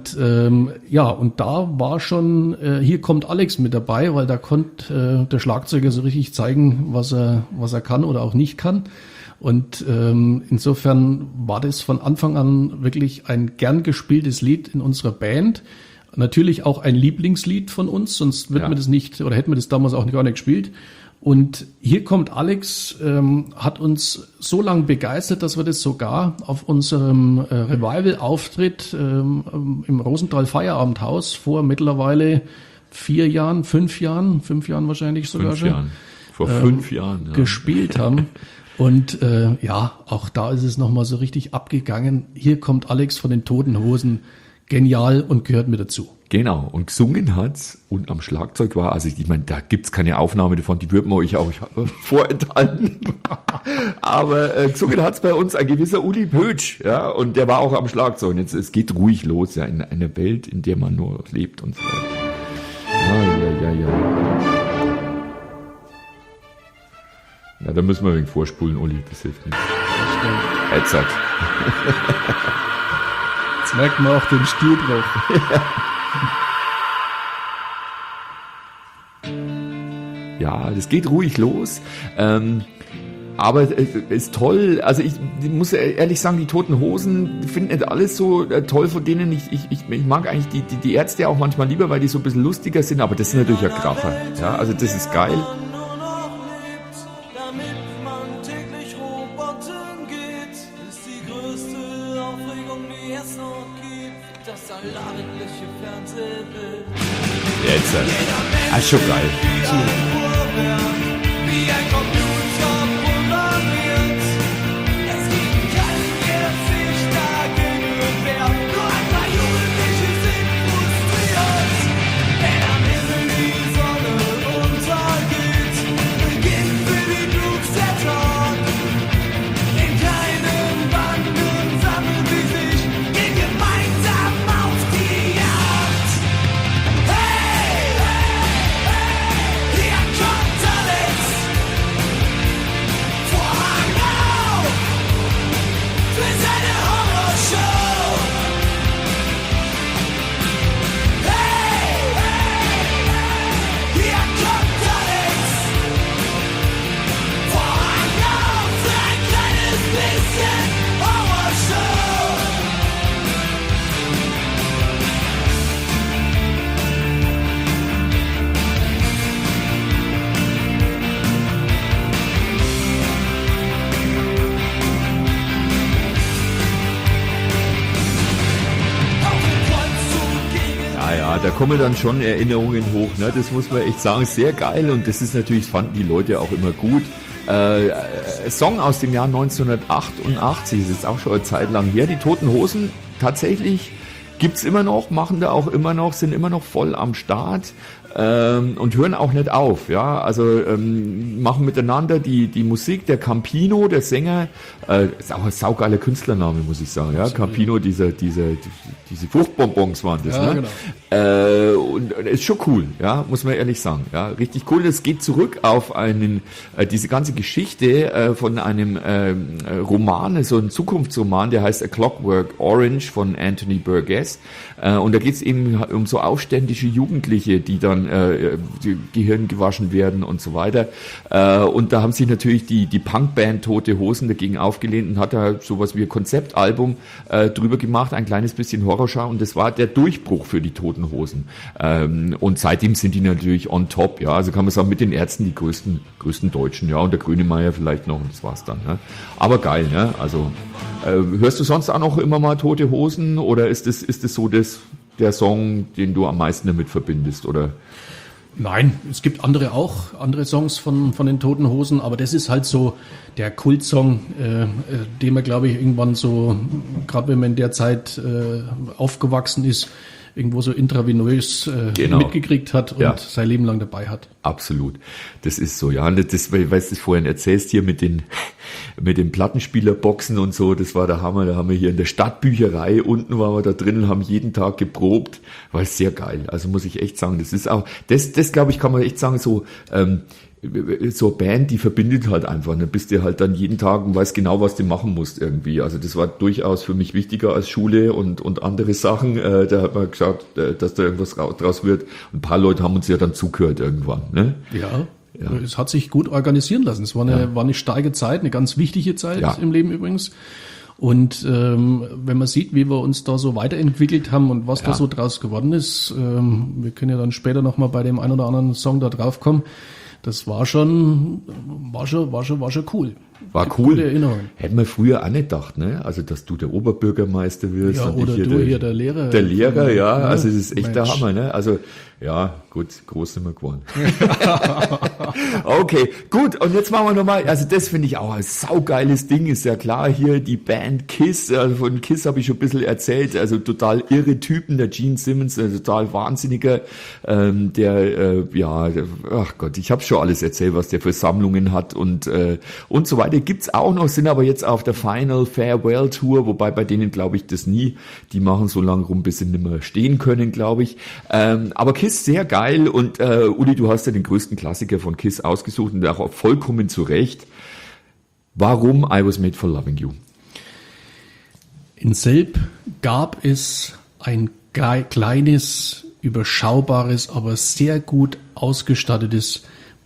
S3: Ja. Und da war schon, hier kommt Alex mit dabei, weil da konnte der Schlagzeuger so richtig zeigen, was er kann oder auch nicht kann. Und insofern war das von Anfang an wirklich ein gern gespieltes Lied in unserer Band. Natürlich auch ein Lieblingslied von uns, sonst wird man das nicht, oder hätten wir das damals auch gar nicht gespielt. Und Hier kommt Alex hat uns so lange begeistert, dass wir das sogar auf unserem Revival-Auftritt im Rosenthal Feierabendhaus vor mittlerweile 4 Jahren, 5 Jahren wahrscheinlich sogar
S2: 5 Jahren. Vor 5 Jahren.
S3: Gespielt haben. Und auch da ist es nochmal so richtig abgegangen. Hier kommt Alex von den Toten Hosen. Genial und gehört mir dazu.
S2: Genau, und gesungen hat's und am Schlagzeug war, also ich meine, da gibt's keine Aufnahme davon, die würden wir euch auch vorenthalten. Aber gesungen hat's bei uns ein gewisser Uli Pötsch, ja, und der war auch am Schlagzeug. Und jetzt, es geht ruhig los, ja, in einer Welt, in der man nur lebt und so weiter. Ja. Ja, da müssen wir wegen vorspulen, Uli, das hilft nicht. Jetzt.
S3: Jetzt merkt man auch den Stilbruch.
S2: Ja, das geht ruhig los. Aber ist toll. Also ich muss ehrlich sagen, die Toten Hosen finden nicht alles so toll von denen. Ich mag eigentlich die Ärzte auch manchmal lieber, weil die so ein bisschen lustiger sind. Aber das ist natürlich ein Kracher. Ja, also das ist geil. Jetzt. Ah, ist schon geil.
S5: Wie ein Computer programmiert. Es gibt keinen, der sich dagegen wehrt. Nur ein paar Jugendliche sind frustriert. Wenn am Himmel die Sonne untergeht, beginnt für die Blues der Tag. In kleinen Banden sammeln sie sich, gehen gemeinsam auf die Jagd. Hey, hier kommt Alex. Vorhang auf für seine Horrorshow. Hey, hier kommt Alex. Vorhang auf für ein kleines bisschen Horrorshow. Auf den Kreuzzug gegen
S2: Ja, da kommen dann schon Erinnerungen hoch, ne? Das muss man echt sagen, sehr geil und das ist natürlich, fanden die Leute auch immer gut. Song aus dem Jahr 1988, ist jetzt auch schon eine Zeit lang her, die Toten Hosen, tatsächlich gibt's immer noch, machen da auch immer noch, sind immer noch voll am Start. Und hören auch nicht auf, ja, also machen miteinander die Musik, der Campino, der Sänger, ist auch ein saugeiler Künstlername, muss ich sagen, ja, Campino, diese Fruchtbonbons waren das,
S3: Ja,
S2: ne?
S3: genau.
S2: Und ist schon cool, ja, muss man ehrlich sagen, ja, richtig cool, das geht zurück auf diese ganze Geschichte von einem Roman, so ein Zukunftsroman, der heißt A Clockwork Orange von Anthony Burgess, und da geht es eben um so aufständische Jugendliche, die dann die Gehirn gewaschen werden und so weiter. Und da haben sich natürlich die Punkband Tote Hosen dagegen aufgelehnt und hat da sowas wie ein Konzeptalbum drüber gemacht, ein kleines bisschen Horrorschau, und das war der Durchbruch für die Toten Hosen. Und seitdem sind die natürlich on top, ja, also kann man sagen, mit den Ärzten die größten Deutschen, ja, und der Grönemeyer vielleicht noch, und das war's dann, ne? Aber geil, ne? Also hörst du sonst auch noch immer mal Tote Hosen, oder ist das so der Song, den du am meisten damit verbindest, oder?
S3: Nein, es gibt andere Songs von den Toten Hosen, aber das ist halt so der Kultsong, den man, glaube ich, irgendwann so, gerade wenn man in der Zeit aufgewachsen ist, irgendwo so intravenös mitgekriegt hat und sein Leben lang dabei hat.
S2: Absolut. Das ist so, ja. Das, weil du es vorhin erzählst hier mit den Plattenspielerboxen und so, das war der Hammer. Da haben wir hier in der Stadtbücherei, unten waren wir da drin und haben jeden Tag geprobt. War sehr geil. Also muss ich echt sagen, das ist auch, das glaube ich, kann man echt sagen, so eine Band, die verbindet halt einfach. Dann bist du halt dann jeden Tag und weißt genau, was du machen musst irgendwie. Also das war durchaus für mich wichtiger als Schule und andere Sachen. Da hat man gesagt, dass da irgendwas draus wird. Ein paar Leute haben uns ja dann zugehört irgendwann, ne?
S3: Ja. Es hat sich gut organisieren lassen. Es war eine starke Zeit, eine ganz wichtige Zeit im Leben übrigens. Und wenn man sieht, wie wir uns da so weiterentwickelt haben und was da so draus geworden ist, wir können ja dann später nochmal bei dem einen oder anderen Song da drauf kommen. Das war schon cool.
S2: War cool.
S3: Gute Erinnerung.
S2: Hätten wir früher auch nicht gedacht, ne? Also, dass du der Oberbürgermeister wirst.
S3: Ja,
S2: und
S3: oder
S2: ich
S3: du hier der Lehrer.
S2: Der Lehrer, ja.
S3: Ja,
S2: Also, das ist echt der
S3: Mensch.
S2: Hammer, ne? Also, ja, gut, groß sind wir geworden. Okay, gut. Und jetzt machen wir nochmal, also das finde ich auch ein saugeiles Ding, ist ja klar, hier die Band Kiss, also von Kiss habe ich schon ein bisschen erzählt, also total irre Typen, der Gene Simmons, ein total wahnsinniger, ach Gott, ich habe schon alles erzählt, was der für Sammlungen hat und so weiter. Friday gibt's auch noch, sind aber jetzt auf der Final Farewell Tour, wobei bei denen glaube ich das nie. Die machen so lange rum, bis sie nicht mehr stehen können, glaube ich. Aber Kiss sehr geil und Uli, du hast ja den größten Klassiker von Kiss ausgesucht und auch vollkommen zu Recht. Warum I Was Made for Loving You?
S3: In Selb gab es ein kleines, überschaubares, aber sehr gut ausgestattetes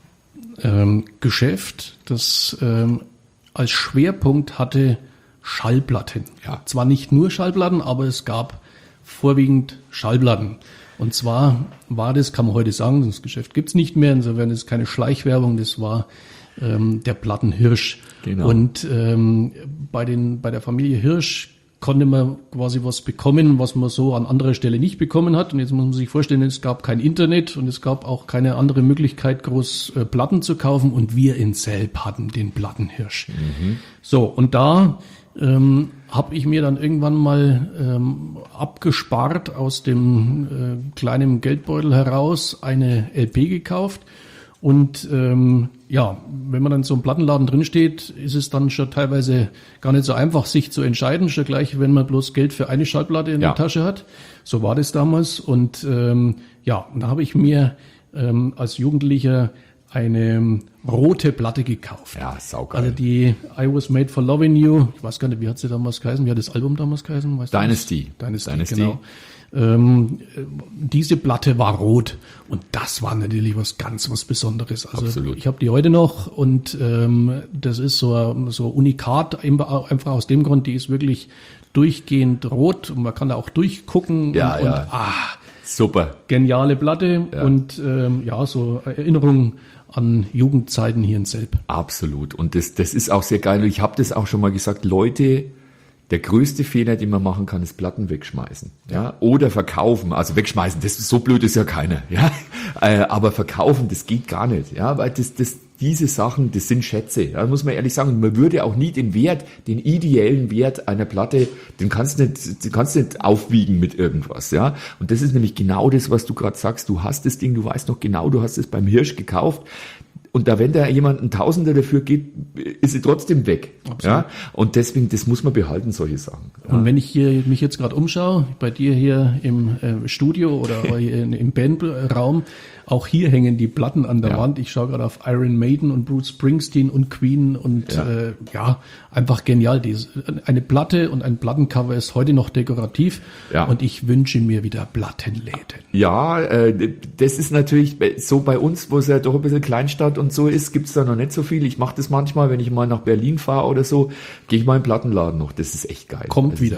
S3: Geschäft, das als Schwerpunkt hatte Schallplatten.
S2: Ja.
S3: Zwar nicht nur Schallplatten, aber es gab vorwiegend Schallplatten. Und zwar war das, kann man heute sagen, das Geschäft gibt's nicht mehr, insofern ist es keine Schleichwerbung, das war der Plattenhirsch.
S2: Genau.
S3: Und bei der Familie Hirsch konnte man quasi was bekommen, was man so an anderer Stelle nicht bekommen hat. Und jetzt muss man sich vorstellen, es gab kein Internet und es gab auch keine andere Möglichkeit, groß Platten zu kaufen. Und wir in Selb hatten den Plattenhirsch. So, und da habe ich mir dann irgendwann mal abgespart aus dem kleinen Geldbeutel heraus eine LP gekauft. Und ja, wenn man dann so im Plattenladen drin steht, ist es dann schon teilweise gar nicht so einfach, sich zu entscheiden. Schon gleich, wenn man bloß Geld für eine Schallplatte in der Tasche hat. So war das damals. Und ja, da habe ich mir als Jugendlicher eine rote Platte gekauft.
S2: Ja, saugeil.
S3: Also die I Was Made for Loving You. Ich weiß gar nicht, wie hat sie damals geheißen? Wie hat das Album damals geheißen? Weißt du das? Dynasty, genau. Diese Platte war rot und das war natürlich was Besonderes. Also
S2: Absolut.
S3: Ich habe die heute noch und das ist so unikat, einfach aus dem Grund, die ist wirklich durchgehend rot und man kann da auch durchgucken.
S2: Ja,
S3: und,
S2: ja. Super.
S3: Geniale Platte und ja, so Erinnerungen an Jugendzeiten hier in Selb.
S2: Absolut. Und das ist auch sehr geil. Ich habe das auch schon mal gesagt, Leute, der größte Fehler, den man machen kann, ist Platten wegschmeißen, ja, oder verkaufen. Also wegschmeißen, das ist so blöd, ist ja keiner, ja. Aber verkaufen, das geht gar nicht, ja, weil diese Sachen, das sind Schätze, ja, muss man ehrlich sagen. Und man würde auch nie den ideellen Wert einer Platte, den kannst du nicht aufwiegen mit irgendwas, ja. Und das ist nämlich genau das, was du gerade sagst. Du hast das Ding, du weißt noch genau, du hast es beim Hirsch gekauft. Und da, wenn da jemand ein Tausender dafür geht, ist sie trotzdem weg.
S3: Absolut.
S2: Ja? Und deswegen, das muss man behalten, solche Sachen. Ja.
S3: Und wenn ich mich jetzt gerade umschaue, bei dir hier im Studio oder im Bandraum, auch hier hängen die Platten an der Wand. Ich schaue gerade auf Iron Maiden und Bruce Springsteen und Queen und ja, einfach genial. Eine Platte und ein Plattencover ist heute noch dekorativ und ich wünsche mir wieder Plattenläden.
S2: Ja, das ist natürlich so bei uns, wo es ja doch ein bisschen Kleinstadt und so ist, gibt's da noch nicht so viel. Ich mache das manchmal, wenn ich mal nach Berlin fahre oder so, gehe ich mal in den Plattenladen noch. Das ist echt geil.
S3: Kommt wieder.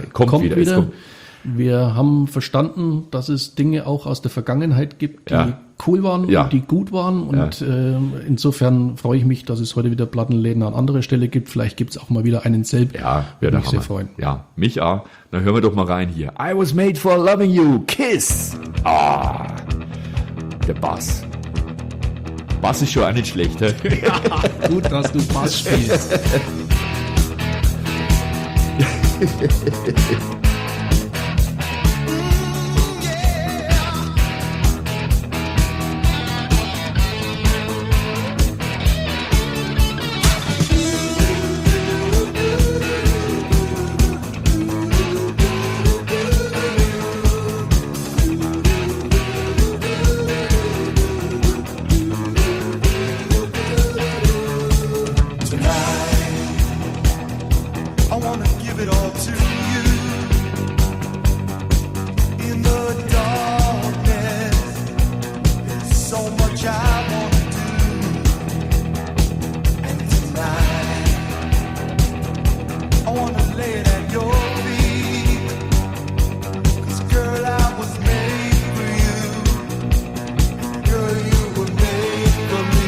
S3: Wir haben verstanden, dass es Dinge auch aus der Vergangenheit gibt, die cool waren und die gut waren. Und insofern freue ich mich, dass es heute wieder Plattenläden an anderer Stelle gibt. Vielleicht gibt es auch mal wieder einen Selb.
S2: Ja,
S3: würde mich sehr freuen.
S2: Ja, mich auch. Dann hören wir doch mal rein hier. I Was Made for Loving You, Kiss. Der Bass. Bass ist schon auch nicht schlecht.
S3: Ja, gut, dass du Bass spielst.
S4: I wanna give it all to you. In the darkness, there's so much I wanna do. And tonight, I wanna lay it at your feet. 'Cause girl, I was made for you. Girl, you were made for me.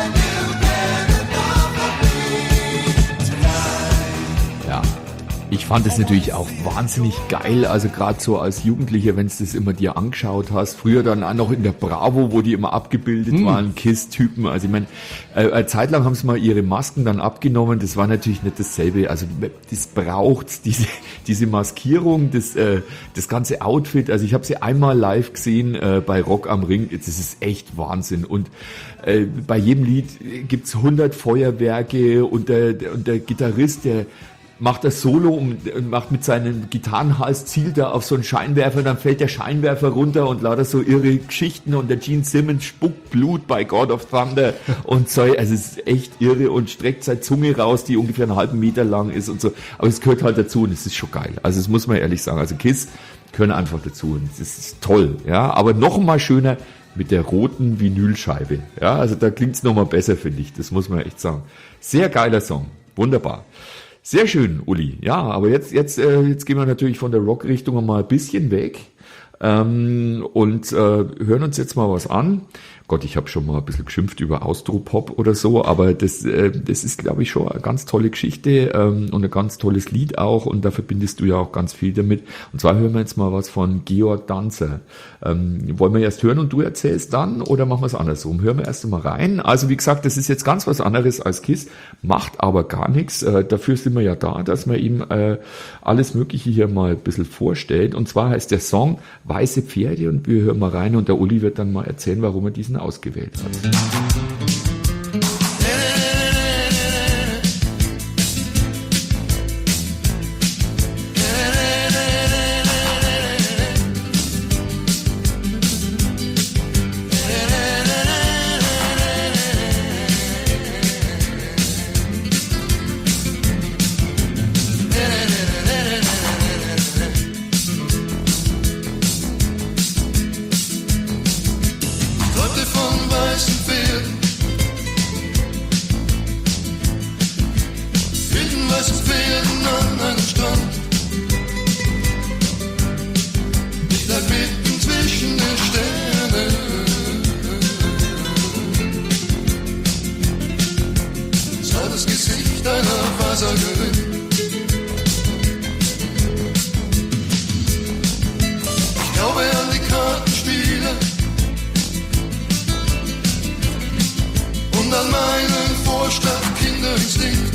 S2: Ich fand es natürlich auch wahnsinnig geil, also gerade so als Jugendlicher, wenn du das immer dir angeschaut hast, früher dann auch noch in der Bravo, wo die immer abgebildet waren, KISS-Typen, also ich meine, eine Zeit lang haben sie mal ihre Masken dann abgenommen, das war natürlich nicht dasselbe, also das braucht diese Maskierung, das ganze Outfit, also ich habe sie einmal live gesehen bei Rock am Ring, das ist echt Wahnsinn und bei jedem Lied gibt's 100 Feuerwerke und der Gitarrist, der macht das Solo und macht mit seinem Gitarrenhals, zielt er auf so einen Scheinwerfer, dann fällt der Scheinwerfer runter und lauter so irre Geschichten und der Gene Simmons spuckt Blut bei God of Thunder und so, also es ist echt irre und streckt seine Zunge raus, die ungefähr einen halben Meter lang ist und so, aber es gehört halt dazu und es ist schon geil, also das muss man ehrlich sagen, also KISS gehören einfach dazu und das ist toll, ja, aber noch mal schöner mit der roten Vinylscheibe, ja, also da klingt's noch mal besser, finde ich, das muss man echt sagen. Sehr geiler Song, wunderbar. Sehr schön, Uli. Ja, aber jetzt gehen wir natürlich von der Rock-Richtung mal ein bisschen weg und hören uns jetzt mal was an. Gott, ich habe schon mal ein bisschen geschimpft über Austropop oder so, aber das ist, glaube ich, schon eine ganz tolle Geschichte und ein ganz tolles Lied auch und da verbindest du ja auch ganz viel damit. Und zwar hören wir jetzt mal was von Georg Danzer. Wollen wir erst hören und du erzählst dann oder machen wir es andersrum? Hören wir erst mal rein. Also wie gesagt, das ist jetzt ganz was anderes als KISS, macht aber gar nichts. Dafür sind wir ja da, dass man ihm alles Mögliche hier mal ein bisschen vorstellt. Und zwar heißt der Song Weiße Pferde und wir hören mal rein und der Uli wird dann mal erzählen, warum er diesen ausgewählt hat.
S6: Leute von weißen Pferden finden weiße Pferden an einem Strand. Ich lag mitten zwischen den Sternen. Sah das Gesicht einer Wahrsagerin. Ich glaube an die Kartenspiele und an meinen Vorstadtkinderinstinkt,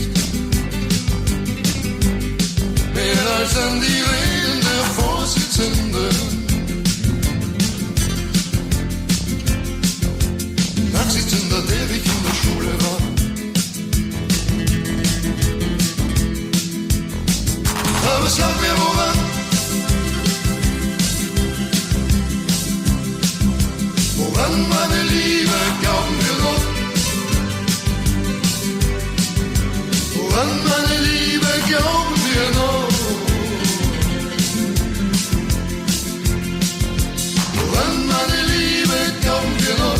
S6: mehr als an die Reden der Vorsitzenden. Nachsitzender, der ich in der Schule war. Aber es lag mir woran, woran meine Liebe, glauben wir noch. Woran meine Liebe, glauben wir noch. Woran meine Liebe, glauben wir noch.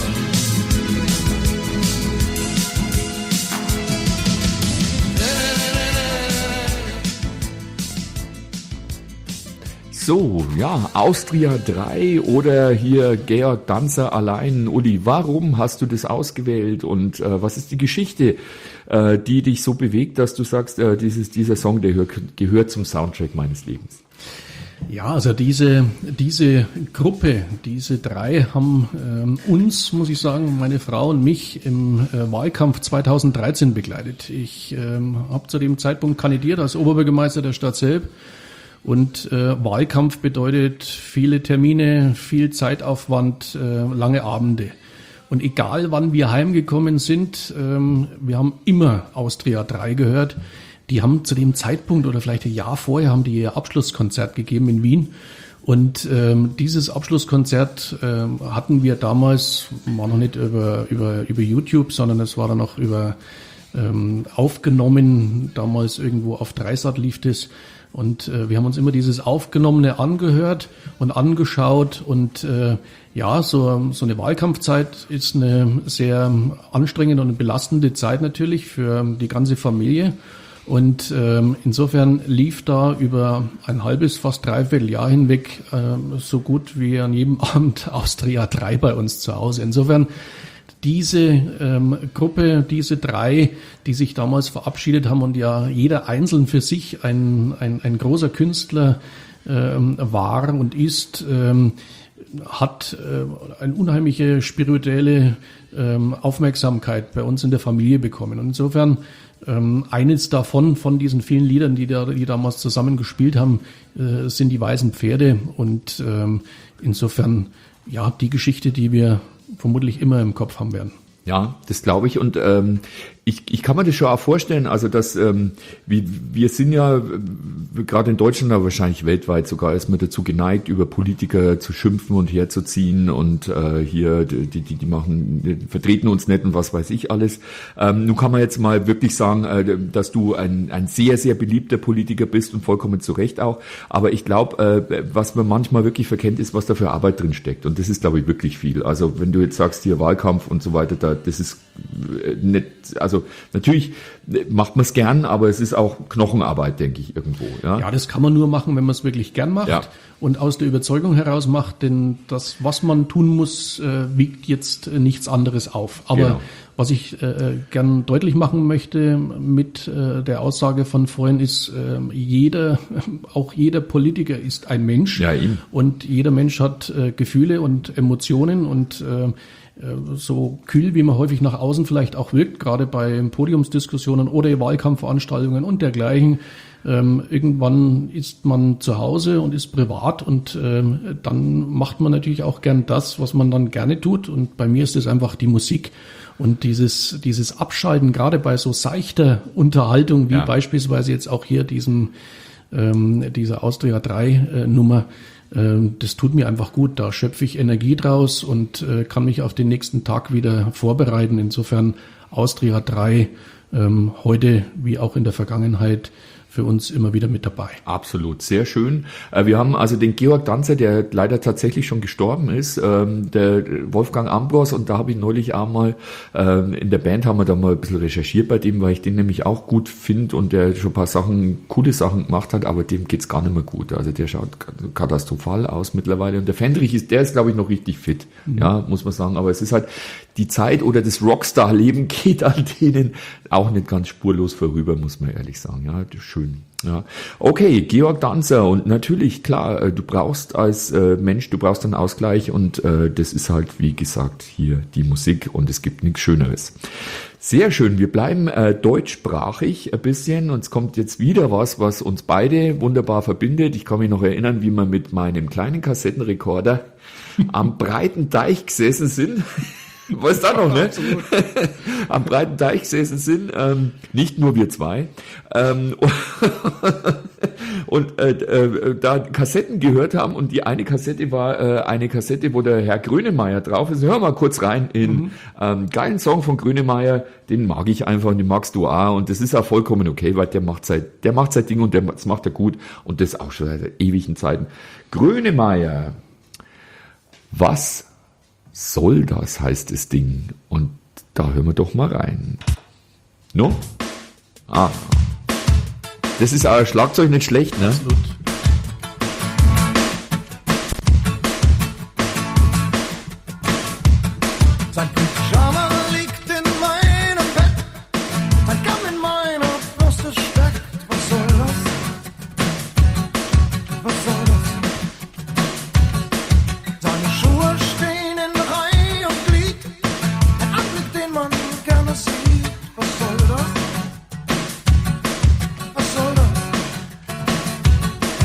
S2: So, ja, Austria 3 oder hier Georg Danzer allein. Uli, warum hast du das ausgewählt und was ist die Geschichte, die dich so bewegt, dass du sagst, dieser Song, der gehört zum Soundtrack meines Lebens?
S3: Ja, also diese Gruppe, diese drei haben uns, muss ich sagen, meine Frau und mich im Wahlkampf 2013 begleitet. Ich habe zu dem Zeitpunkt kandidiert als Oberbürgermeister der Stadt Selb. Und Wahlkampf bedeutet viele Termine, viel Zeitaufwand, lange Abende. Und egal wann wir heimgekommen sind, wir haben immer Austria 3 gehört. Die haben zu dem Zeitpunkt oder vielleicht ein Jahr vorher haben die ihr Abschlusskonzert gegeben in Wien. Und dieses Abschlusskonzert hatten wir damals, war noch nicht über YouTube, sondern es war dann noch über aufgenommen, damals irgendwo auf Dreisat lief das. Und wir haben uns immer dieses Aufgenommene angehört und angeschaut und ja, so eine Wahlkampfzeit ist eine sehr anstrengende und belastende Zeit natürlich für die ganze Familie. Und insofern lief da über ein halbes, fast dreiviertel Jahr hinweg so gut wie an jedem Abend Austria 3 bei uns zu Hause. Insofern diese Gruppe, diese drei, die sich damals verabschiedet haben und ja jeder einzeln für sich ein großer Künstler war und ist, hat eine unheimliche spirituelle Aufmerksamkeit bei uns in der Familie bekommen. Und insofern eines davon, von diesen vielen Liedern, die damals zusammen gespielt haben, sind die Weißen Pferde. Und insofern, ja, die Geschichte, die wir vermutlich immer im Kopf haben werden.
S2: Ja, das glaube ich. Und ich kann mir das schon auch vorstellen, also dass wir sind ja gerade in Deutschland, aber wahrscheinlich weltweit sogar, ist man dazu geneigt, über Politiker zu schimpfen und herzuziehen und hier die vertreten uns nicht und was weiß ich alles. Nun kann man jetzt mal wirklich sagen, dass du ein sehr, sehr beliebter Politiker bist und vollkommen zu Recht auch. Aber ich glaube, was man manchmal wirklich verkennt, ist, was da für Arbeit drin steckt. Und das ist, glaube ich, wirklich viel. Also wenn du jetzt sagst, hier Wahlkampf und so weiter, das ist nicht, also natürlich macht man es gern, aber es ist auch Knochenarbeit, denke ich, irgendwo.
S3: Ja, das kann man nur machen, wenn man es wirklich gern macht und aus der Überzeugung heraus macht, denn das, was man tun muss, wiegt jetzt nichts anderes auf. Aber was ich gern deutlich machen möchte mit der Aussage von vorhin ist, auch jeder Politiker ist ein Mensch.
S2: Ja, eben.
S3: Und jeder Mensch hat Gefühle und Emotionen und so kühl, wie man häufig nach außen vielleicht auch wirkt, gerade bei Podiumsdiskussionen oder Wahlkampfveranstaltungen und dergleichen. Irgendwann ist man zu Hause und ist privat und dann macht man natürlich auch gern das, was man dann gerne tut. Und bei mir ist es einfach die Musik und dieses Abschalten, gerade bei so seichter Unterhaltung, wie beispielsweise jetzt auch hier dieser Austria 3 Nummer. Das tut mir einfach gut, da schöpfe ich Energie draus und kann mich auf den nächsten Tag wieder vorbereiten. Insofern Austria 3 heute wie auch in der Vergangenheit für uns immer wieder mit dabei.
S2: Absolut, sehr schön. Wir haben also den Georg Danzer, der leider tatsächlich schon gestorben ist, der Wolfgang Ambros, und da habe ich neulich auch mal in der Band haben wir da mal ein bisschen recherchiert bei dem, weil ich den nämlich auch gut finde und der schon ein paar coole Sachen gemacht hat, aber dem geht's gar nicht mehr gut. Also der schaut katastrophal aus mittlerweile und der Fendrich der ist glaube ich noch richtig fit, ja, muss man sagen, aber es ist halt die Zeit oder das Rockstar-Leben geht an denen auch nicht ganz spurlos vorüber, muss man ehrlich sagen. Ja, das ist schön. Ja. Okay, Georg Danzer, und natürlich, klar, du brauchst als Mensch, du brauchst einen Ausgleich und das ist halt, wie gesagt, hier die Musik und es gibt nichts Schöneres. Sehr schön, wir bleiben deutschsprachig ein bisschen und es kommt jetzt wieder was uns beide wunderbar verbindet. Ich kann mich noch erinnern, wie wir mit meinem kleinen Kassettenrekorder am breiten Deich gesessen sind. Weißt du auch noch, ne? Am breiten Deich gesessen sind, nicht nur wir zwei, und da Kassetten gehört haben und die eine Kassette war eine Kassette, wo der Herr Grönemeyer drauf ist. Hör mal kurz rein in geilen Song von Grönemeyer, den mag ich einfach und den magst du auch und das ist auch vollkommen okay, weil der macht sein Ding und das macht er gut und das auch schon seit ewigen Zeiten. Grönemeyer, was soll das, heißt das Ding. Und da hören wir doch mal rein. No? Ah. Das ist aber Schlagzeug nicht schlecht, ne?
S3: Absolut.
S4: Sein Pyjama liegt in meinem Bett, mein Kamm in meiner Brust steckt. Was soll das? Was soll das? Seine Schuhe stehen in Reihe und Glied, ein Anblick, den man gerne sieht. Was soll das? Was soll das?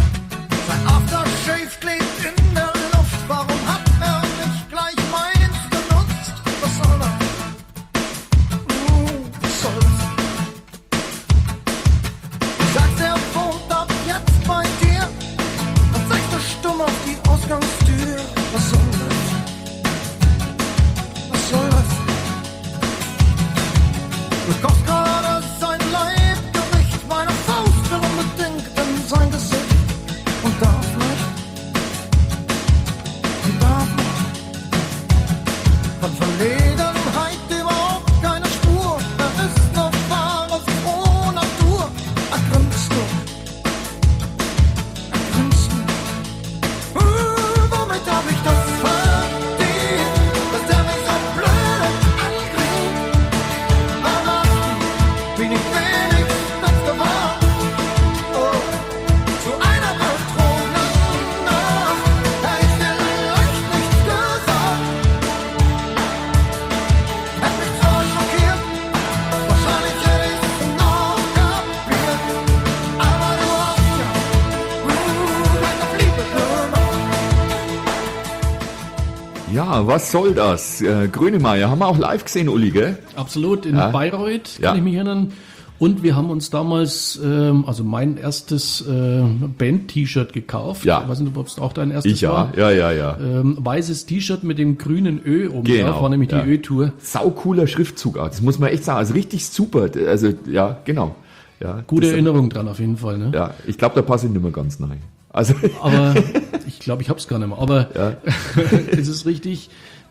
S2: Ja, was soll das? Grönemeyer haben wir auch live gesehen, Uli, gell?
S3: Absolut, in
S2: Ja.
S3: Bayreuth, kann
S2: Ja.
S3: ich mich erinnern. Und wir haben uns damals, also mein erstes Band-T-Shirt gekauft.
S2: Ja.
S3: Ich weiß nicht, ob es auch dein erstes
S2: Ich
S3: war.
S2: ja.
S3: Weißes T-Shirt mit dem grünen Ö oben
S2: Genau,
S3: drauf, war nämlich
S2: ja.
S3: die Ö-Tour.
S2: Saucooler Schriftzug, das muss man echt sagen. Also richtig super. Also, ja, genau. Ja,
S3: Gute
S2: das-
S3: Erinnerung dran auf jeden Fall. Ne?
S2: Ja, ich glaube, da passe ich nicht mehr ganz rein. Also,
S3: Aber ich glaube, ich habe es gar nicht mehr. Aber
S2: Ja.
S3: es ist richtig.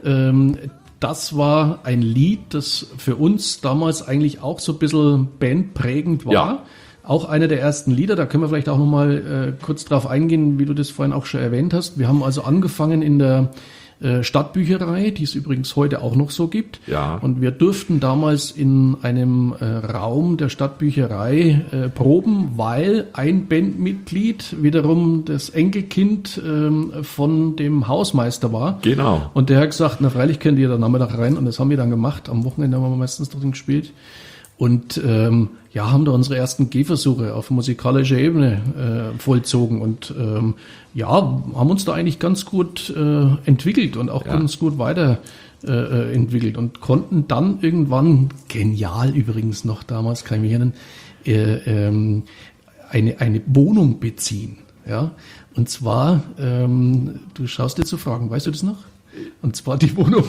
S3: Das war ein Lied, das für uns damals eigentlich auch so ein bisschen bandprägend war.
S2: Ja.
S3: Auch einer der ersten Lieder, da können wir vielleicht auch nochmal kurz drauf eingehen, wie du das vorhin auch schon erwähnt hast. Wir haben also angefangen in der Stadtbücherei, die es übrigens heute auch noch so gibt.
S2: Ja.
S3: Und wir durften damals in einem Raum der Stadtbücherei proben, weil ein Bandmitglied wiederum das Enkelkind von dem Hausmeister war.
S2: Genau.
S3: Und der hat gesagt, na freilich könnt ihr da Nachmittag rein. Und das haben wir dann gemacht. Am Wochenende haben wir meistens drin gespielt. Und haben da unsere ersten Gehversuche auf musikalischer Ebene vollzogen und haben uns da eigentlich ganz gut entwickelt und auch ganz gut weiter entwickelt und konnten dann irgendwann, genial übrigens noch damals, kann ich mich erinnern, eine Wohnung beziehen. Ja? Und zwar, du schaust dir zu Fragen, weißt du das noch? Und zwar die Wohnung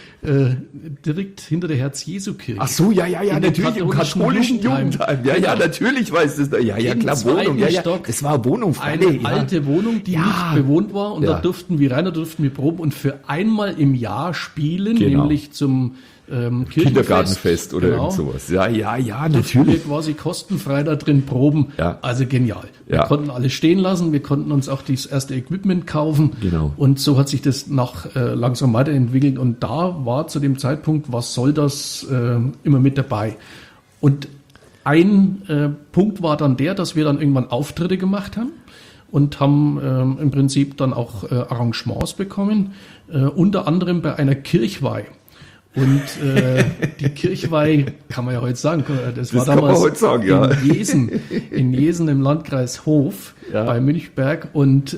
S3: direkt hinter der Herz-Jesu-Kirche.
S2: ach so, ja,
S3: In dem
S2: natürlich, im katholischen Jugendheim. Ja,
S3: Genau.
S2: natürlich weiß das. Ja,
S3: Im
S2: klar,
S3: zweiten
S2: Wohnung. Ja,
S3: Stock
S2: das war eine Wohnung.
S3: Eine
S2: ja.
S3: alte Wohnung, die
S2: Ja.
S3: nicht bewohnt war. Und
S2: Ja.
S3: da durften wir rein, da durften wir proben und für einmal im Jahr spielen,
S2: Genau.
S3: nämlich zum Kirchenfest.
S2: Kindergartenfest oder
S3: Genau.
S2: irgend sowas. Ja,
S3: Durften wir
S2: natürlich.
S3: quasi kostenfrei da drin proben.
S2: Ja.
S3: Also genial. Wir
S2: Ja.
S3: konnten alles stehen lassen, wir konnten uns auch das erste Equipment kaufen.
S2: Genau.
S3: Und so hat sich das langsam weiterentwickelt. Und da war zu dem Zeitpunkt, was soll das, immer mit dabei. Und ein Punkt war dann der, dass wir dann irgendwann Auftritte gemacht haben und haben im Prinzip dann auch Arrangements bekommen, unter anderem bei einer Kirchweih. Und die Kirchweih, kann man ja heute sagen, das war
S2: kann man
S3: damals
S2: heute sagen, ja.
S3: in Jesen im Landkreis Hof
S2: Ja.
S3: bei Münchberg. Und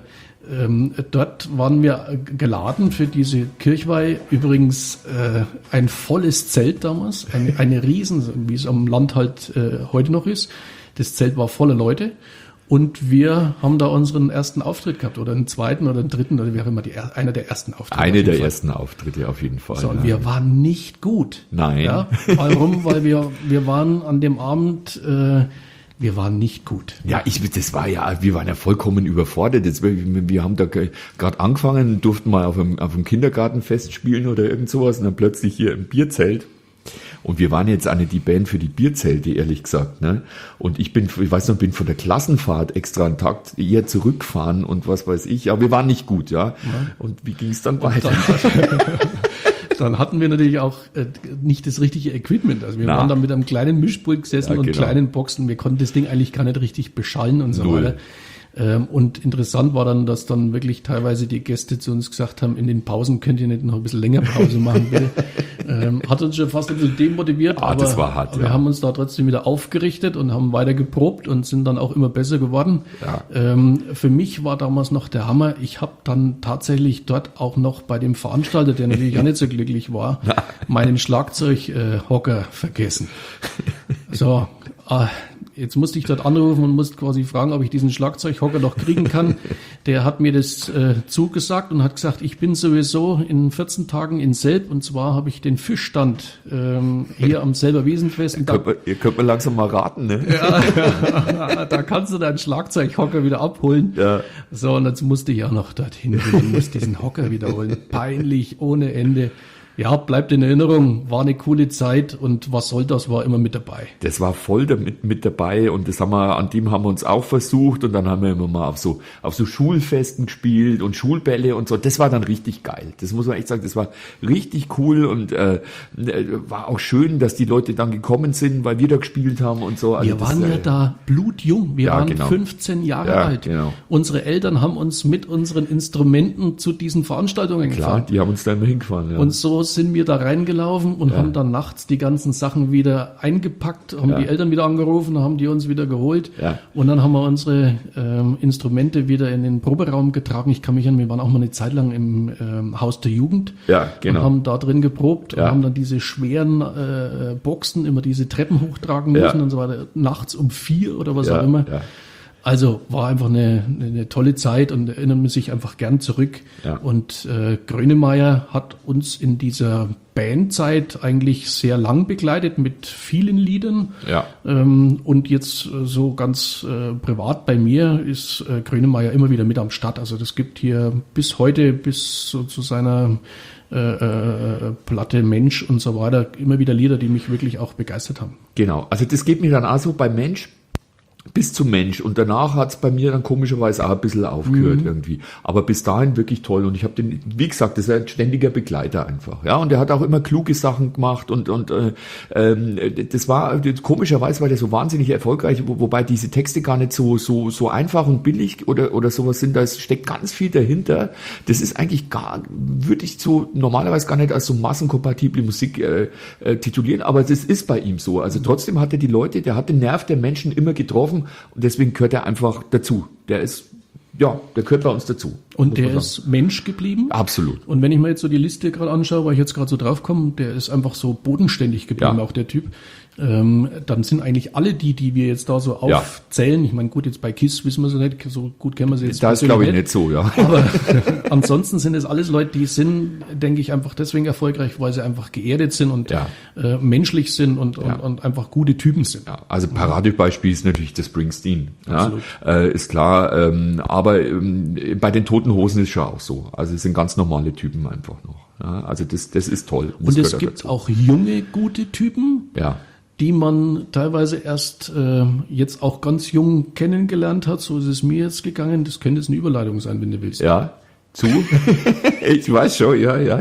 S3: dort waren wir geladen für diese Kirchweih. Übrigens ein volles Zelt damals, eine Riesen, wie es am Land halt heute noch ist. Das Zelt war voller Leute. Und wir haben da unseren ersten Auftritt gehabt oder einen zweiten oder einen dritten oder wie auch immer, einer der ersten Auftritte.
S2: Eine
S3: auf jeden
S2: der
S3: Fall.
S2: ersten Auftritte auf jeden Fall.
S3: So, und
S2: ja.
S3: wir waren nicht gut.
S2: Nein.
S3: Ja, warum? Weil wir waren an dem Abend, wir waren nicht gut.
S2: Ja, wir waren ja vollkommen überfordert. Wir haben da gerade angefangen, durften mal auf dem Kindergartenfest spielen oder irgend sowas und dann plötzlich hier im Bierzelt. Und wir waren jetzt auch nicht die Band für die Bierzelte, ehrlich gesagt. Ne? Und ich bin von der Klassenfahrt extra einen Tag eher zurückgefahren und was weiß ich. Aber wir waren nicht gut, ja. Und wie ging es dann weiter?
S3: Dann hatten wir natürlich auch nicht das richtige Equipment. Also wir
S2: Na.
S3: waren dann mit einem kleinen Mischpult gesessen
S2: Ja,
S3: und
S2: genau.
S3: kleinen Boxen. Wir konnten das Ding eigentlich gar nicht richtig beschallen und so
S2: Null.
S3: weiter. Und interessant war dann, dass dann wirklich teilweise die Gäste zu uns gesagt haben, in den Pausen könnt ihr nicht noch ein bisschen länger Pause machen, bitte. Hat uns schon fast ein bisschen demotiviert, aber
S2: das war hart,
S3: wir
S2: ja.
S3: haben uns da trotzdem wieder aufgerichtet und haben weiter geprobt und sind dann auch immer besser geworden.
S2: Ja.
S3: Für mich war damals noch der Hammer, ich habe dann tatsächlich dort auch noch bei dem Veranstalter, der natürlich auch nicht so glücklich war, meinen Schlagzeughocker vergessen. So, jetzt musste ich dort anrufen und musste quasi fragen, ob ich diesen Schlagzeughocker noch kriegen kann. Der hat mir das zugesagt und hat gesagt, ich bin sowieso in 14 Tagen in Selb und zwar habe ich den Fischstand hier am Selber Wiesenfest. Und
S2: Ihr könnt mir langsam mal raten, ne?
S3: da kannst du deinen Schlagzeughocker wieder abholen.
S2: Ja.
S3: So, und jetzt musste ich auch noch dorthin und musste diesen Hocker wiederholen. Peinlich, ohne Ende. Ja, bleibt in Erinnerung, war eine coole Zeit und was soll das, war immer mit dabei.
S2: Das war voll mit dabei und an dem haben wir uns auch versucht und dann haben wir immer mal auf so Schulfesten gespielt und Schulbälle und so. Das war dann richtig geil. Das muss man echt sagen, das war richtig cool und war auch schön, dass die Leute dann gekommen sind, weil wir da gespielt haben und so. Also
S3: Wir waren ja da blutjung, wir
S2: ja,
S3: waren
S2: genau.
S3: 15 Jahre
S2: Ja,
S3: alt.
S2: genau.
S3: Unsere Eltern haben uns mit unseren Instrumenten zu diesen Veranstaltungen
S2: Klar,
S3: gefahren.
S2: die haben uns da immer hingefahren. Ja.
S3: Und so aus sind wir da reingelaufen und haben dann nachts die ganzen Sachen wieder eingepackt, haben die Eltern wieder angerufen, haben die uns wieder geholt und dann haben wir unsere Instrumente wieder in den Proberaum getragen. Ich kann mich erinnern, wir waren auch mal eine Zeit lang im Haus der Jugend und haben da drin geprobt und haben dann diese schweren Boxen, immer diese Treppen hochtragen müssen und so weiter, nachts um 4 oder was auch immer. Ja. Also war einfach eine tolle Zeit und erinnert man sich einfach gern zurück. Ja. Und Grönemeyer hat uns in dieser Bandzeit eigentlich sehr lang begleitet mit vielen Liedern. Ja. Und jetzt so ganz privat bei mir ist Grönemeyer immer wieder mit am Start. Also das gibt hier bis heute, bis so zu seiner Platte Mensch und so weiter, immer wieder Lieder, die mich wirklich auch begeistert haben.
S2: Genau, also das geht mir dann auch so bei Mensch bis zum Mensch und danach hat es bei mir dann komischerweise auch ein bisschen aufgehört irgendwie. Aber bis dahin wirklich toll und ich habe den, wie gesagt, das ist ein ständiger Begleiter einfach. Ja, und er hat auch immer kluge Sachen gemacht und das war, komischerweise war der so wahnsinnig erfolgreich, wobei diese Texte gar nicht so einfach und billig oder sowas sind, da steckt ganz viel dahinter. Das ist eigentlich würde ich so normalerweise gar nicht als so massenkompatible Musik titulieren, aber das ist bei ihm so. Also trotzdem hat er die Leute, der hat den Nerv der Menschen immer getroffen. Und deswegen gehört er einfach dazu. Der gehört bei uns dazu.
S3: Und der ist Mensch geblieben?
S2: Absolut.
S3: Und wenn ich mir jetzt so die Liste gerade anschaue, weil ich jetzt gerade so drauf komme, der ist einfach so bodenständig geblieben, auch der Typ. Dann sind eigentlich alle die wir jetzt da so aufzählen, ich meine, gut, jetzt bei KISS wissen wir sie nicht, so gut kennen wir sie jetzt.
S2: Da ist, glaube ich, nicht so, ja.
S3: Aber ansonsten sind es alles Leute, die sind, denke ich, einfach deswegen erfolgreich, weil sie einfach geerdet sind und menschlich sind und einfach gute Typen sind.
S2: Ja, also Paradebeispiel ist natürlich das Springsteen. Ja, ist klar, aber bei den Toten Hosen ist es schon auch so. Also es sind ganz normale Typen einfach noch. Ja, also das ist toll.
S3: Und es gibt auch junge, gute Typen.
S2: Ja.
S3: Die man teilweise erst jetzt auch ganz jung kennengelernt hat. So ist es mir jetzt gegangen. Das könnte jetzt eine Überleitung sein, wenn du willst.
S2: Ja, ich weiß schon, ja.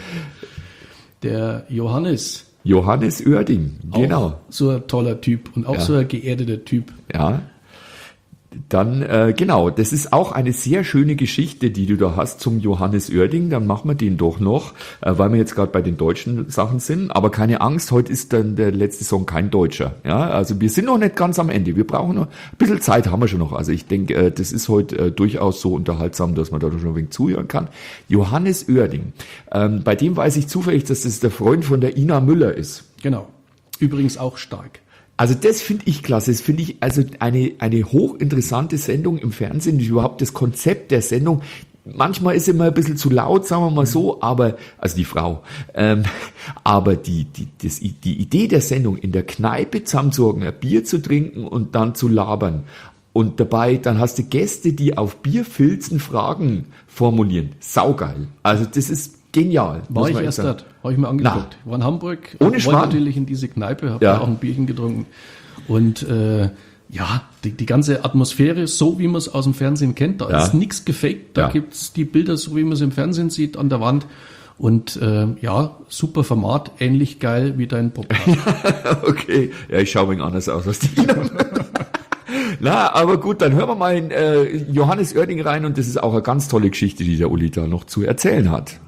S3: Der Johannes
S2: Oerding, genau.
S3: Auch so ein toller Typ und auch so ein geerdeter Typ.
S2: Ja. Dann, genau, das ist auch eine sehr schöne Geschichte, die du da hast zum Johannes Oerding. Dann machen wir den doch noch, weil wir jetzt gerade bei den deutschen Sachen sind. Aber keine Angst, heute ist dann der letzte Song kein Deutscher. Ja, also wir sind noch nicht ganz am Ende. Wir brauchen noch ein bisschen Zeit, haben wir schon noch. Also ich denke, das ist heute durchaus so unterhaltsam, dass man da schon ein wenig zuhören kann. Johannes Oerding, bei dem weiß ich zufällig, dass das der Freund von der Ina Müller ist.
S3: Genau. Übrigens auch stark.
S2: Also das finde ich klasse. Das finde ich also eine hochinteressante Sendung im Fernsehen. Überhaupt das Konzept der Sendung. Manchmal ist immer ein bisschen zu laut, sagen wir mal so, aber, also die Frau, aber die Idee der Sendung, in der Kneipe zusammenzuhocken, ein Bier zu trinken und dann zu labern. Und dabei, dann hast du Gäste, die auf Bierfilzen Fragen formulieren. Saugeil. Also das ist genial.
S3: War ich erst dort, habe ich mir angeguckt. Ich war in Hamburg,
S2: ohne Schmarrn.
S3: Natürlich in diese Kneipe, habe da auch ein Bierchen getrunken. Und die ganze Atmosphäre, so wie man es aus dem Fernsehen kennt, da ist nichts gefaked, da gibt's die Bilder, so wie man es im Fernsehen sieht, an der Wand. Und super Format, ähnlich geil wie dein Podcast.
S2: Okay, ja, ich schaue ein wenig anders aus als die. Na, aber gut, dann hören wir mal in Johannes Oerding rein und das ist auch eine ganz tolle Geschichte, die der Uli da noch zu erzählen hat.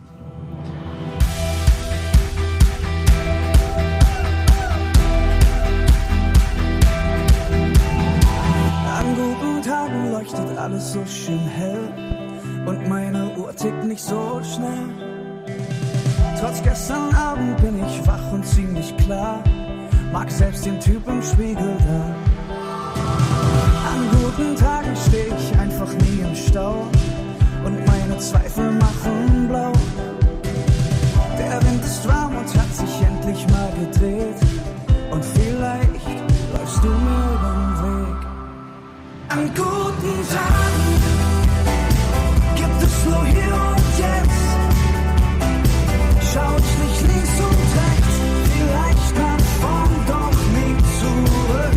S7: An guten Tagen leuchtet alles so schön hell und meine Uhr tickt nicht so schnell. Trotz gestern Abend bin ich wach und ziemlich klar, mag selbst den Typ im Spiegel da. An guten Tagen steh ich einfach nie im Stau und meine Zweifel machen blau. Der Wind ist warm und hat sich endlich mal gedreht und vielleicht läufst du mir übern Weg. An guten Tagen gibt es nur hier und jetzt. Schau ich nicht links und rechts, vielleicht nach vorn, doch nie zurück.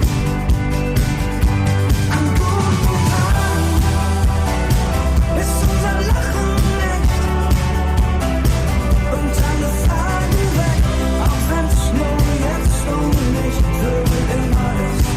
S7: An guten Tagen ist unser Lachen echt und alle Fragen weg, auch wenn's nur jetzt und nicht für immer ist.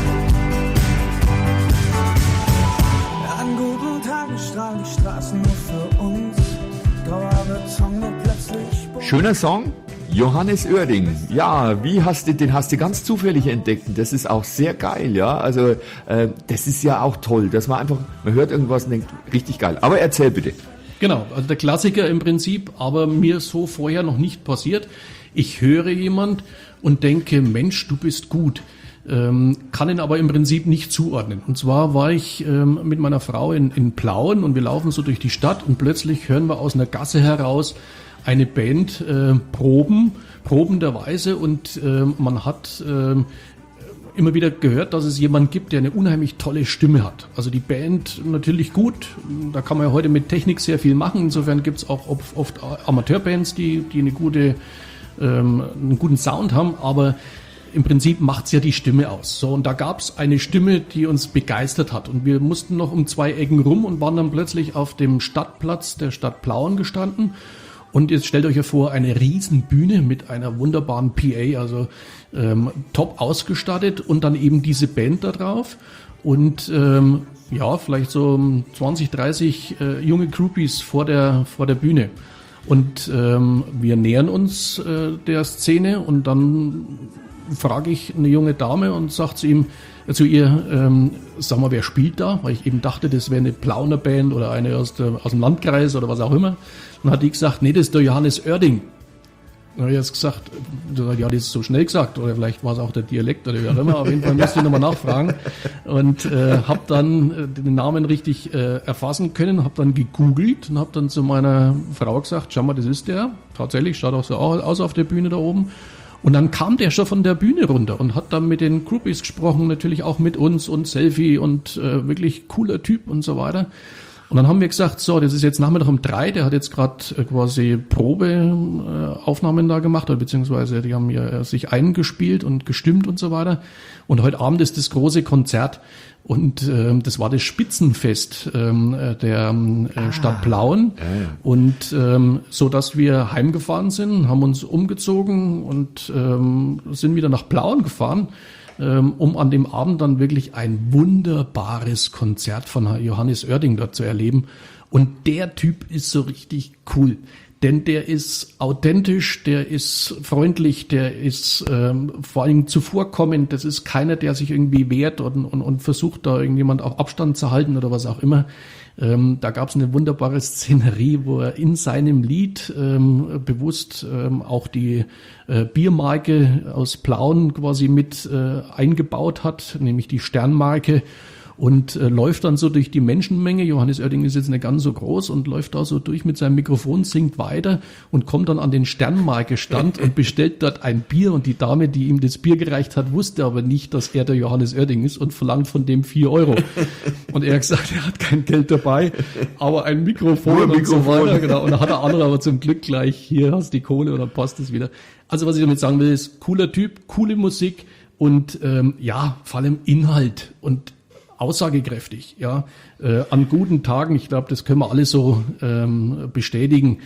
S7: An guten Tagen strahlen die Straßen nur für uns. Grauer Beton, der plötzlich bunt.
S2: Schöner Song, Johannes Oerding. Ja, den hast du ganz zufällig entdeckt. Und das ist auch sehr geil, ja. Also das ist ja auch toll, dass man hört irgendwas und denkt, richtig geil. Aber erzähl bitte.
S3: Genau, also der Klassiker im Prinzip, aber mir so vorher noch nicht passiert. Ich höre jemand und denke, Mensch, du bist gut. Kann ihn aber im Prinzip nicht zuordnen. Und zwar war ich mit meiner Frau in Plauen und wir laufen so durch die Stadt und plötzlich hören wir aus einer Gasse heraus eine Band probenderweise und man hat immer wieder gehört, dass es jemanden gibt, der eine unheimlich tolle Stimme hat. Also die Band natürlich gut, da kann man ja heute mit Technik sehr viel machen. Insofern gibt es auch oft Amateurbands, die einen guten Sound haben, aber im Prinzip macht's ja die Stimme aus. So, und da gab's eine Stimme, die uns begeistert hat. Und wir mussten noch um 2 Ecken rum und waren dann plötzlich auf dem Stadtplatz der Stadt Plauen gestanden. Und jetzt stellt euch ja vor, eine Riesenbühne mit einer wunderbaren PA, also top ausgestattet und dann eben diese Band da drauf. Und vielleicht so 20, 30 junge Groupies vor der Bühne. Und wir nähern uns der Szene und dann frage ich eine junge Dame und sagt zu ihr, sag mal, wer spielt da? Weil ich eben dachte, das wäre eine Plauner Band oder eine aus dem Landkreis oder was auch immer. Dann hat die gesagt, nee, das ist der Johannes Oerding. Dann habe ich jetzt gesagt, ja, das ist so schnell gesagt, oder vielleicht war es auch der Dialekt oder wie auch immer. Auf jeden Fall musste ich nochmal nachfragen und habe dann den Namen richtig erfassen können, habe dann gegoogelt und habe dann zu meiner Frau gesagt, schau mal, das ist der. Tatsächlich, schaut auch so aus auf der Bühne da oben. Und dann kam der schon von der Bühne runter und hat dann mit den Groupies gesprochen, natürlich auch mit uns und Selfie und wirklich cooler Typ und so weiter. Und dann haben wir gesagt, so, das ist jetzt Nachmittag um 3, der hat jetzt gerade quasi Probeaufnahmen da gemacht, oder beziehungsweise die haben ja sich eingespielt und gestimmt und so weiter. Und heute Abend ist das große Konzert und das war das Spitzenfest der Stadt Plauen. Und so, dass wir heimgefahren sind, haben uns umgezogen und sind wieder nach Plauen gefahren, um an dem Abend dann wirklich ein wunderbares Konzert von Johannes Oerding dort zu erleben. Und der Typ ist so richtig cool. Denn der ist authentisch, der ist freundlich, der ist vor allem zuvorkommend. Das ist keiner, der sich irgendwie wehrt und versucht, da irgendjemand auf Abstand zu halten oder was auch immer. Da gab es eine wunderbare Szenerie, wo er in seinem Lied bewusst auch die Biermarke aus Plauen quasi mit eingebaut hat, nämlich die Sternmarke. Und läuft dann so durch die Menschenmenge. Johannes Oerding ist jetzt nicht ganz so groß und läuft da so durch mit seinem Mikrofon, singt weiter und kommt dann an den Sternmarke-Stand und bestellt dort ein Bier. Und die Dame, die ihm das Bier gereicht hat, wusste aber nicht, dass er der Johannes Oerding ist und verlangt von dem 4 Euro. Und er hat gesagt, er hat kein Geld dabei, aber ein Mikrofon und so weiter. Genau. Und da hat der andere aber zum Glück gleich, hier hast die Kohle und dann passt es wieder. Also was ich damit sagen will, ist cooler Typ, coole Musik und vor allem Inhalt und aussagekräftig, ja. An guten Tagen, ich glaube, das können wir alle so bestätigen,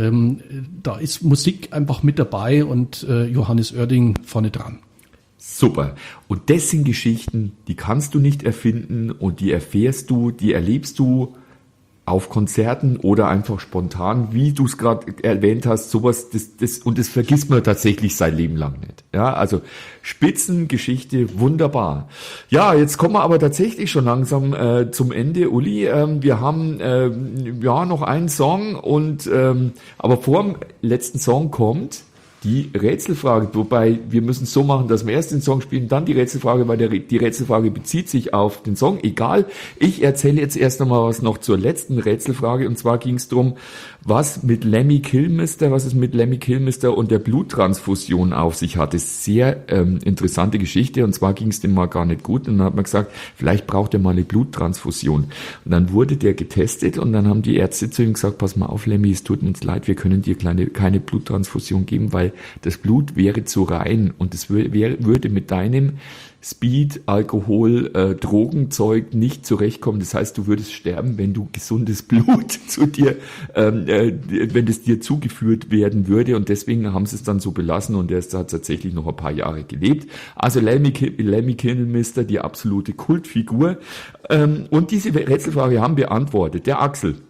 S3: da ist Musik einfach mit dabei und Johannes Oerding vorne dran.
S2: Super. Und das sind Geschichten, die kannst du nicht erfinden und die erfährst du, die erlebst du auf Konzerten oder einfach spontan, wie du es gerade erwähnt hast, sowas, das vergisst man tatsächlich sein Leben lang nicht. Ja, also Spitzengeschichte, wunderbar. Ja, jetzt kommen wir aber tatsächlich schon langsam zum Ende, Uli. Wir haben noch einen Song und aber vor dem letzten Song kommt die Rätselfrage, wobei wir müssen es so machen, dass wir erst den Song spielen, dann die Rätselfrage, weil die Rätselfrage bezieht sich auf den Song. Egal, ich erzähle jetzt erst nochmal was noch zur letzten Rätselfrage und zwar ging es darum, was es mit Lemmy Kilmister und der Bluttransfusion auf sich hatte. Sehr interessante Geschichte und zwar ging es dem mal gar nicht gut und dann hat man gesagt, vielleicht braucht er mal eine Bluttransfusion. Und dann wurde der getestet und dann haben die Ärzte zu ihm gesagt, pass mal auf Lemmy, es tut uns leid, wir können dir keine Bluttransfusion geben, weil das Blut wäre zu rein und es würde mit deinem Speed, Alkohol, Drogenzeug nicht zurechtkommen. Das heißt, du würdest sterben, wenn du gesundes Blut zu dir, wenn es dir zugeführt werden würde. Und deswegen haben sie es dann so belassen und er hat tatsächlich noch ein paar Jahre gelebt. Also Lemmy Kilmister, die absolute Kultfigur. Und diese Rätselfrage haben beantwortet. Der Axel.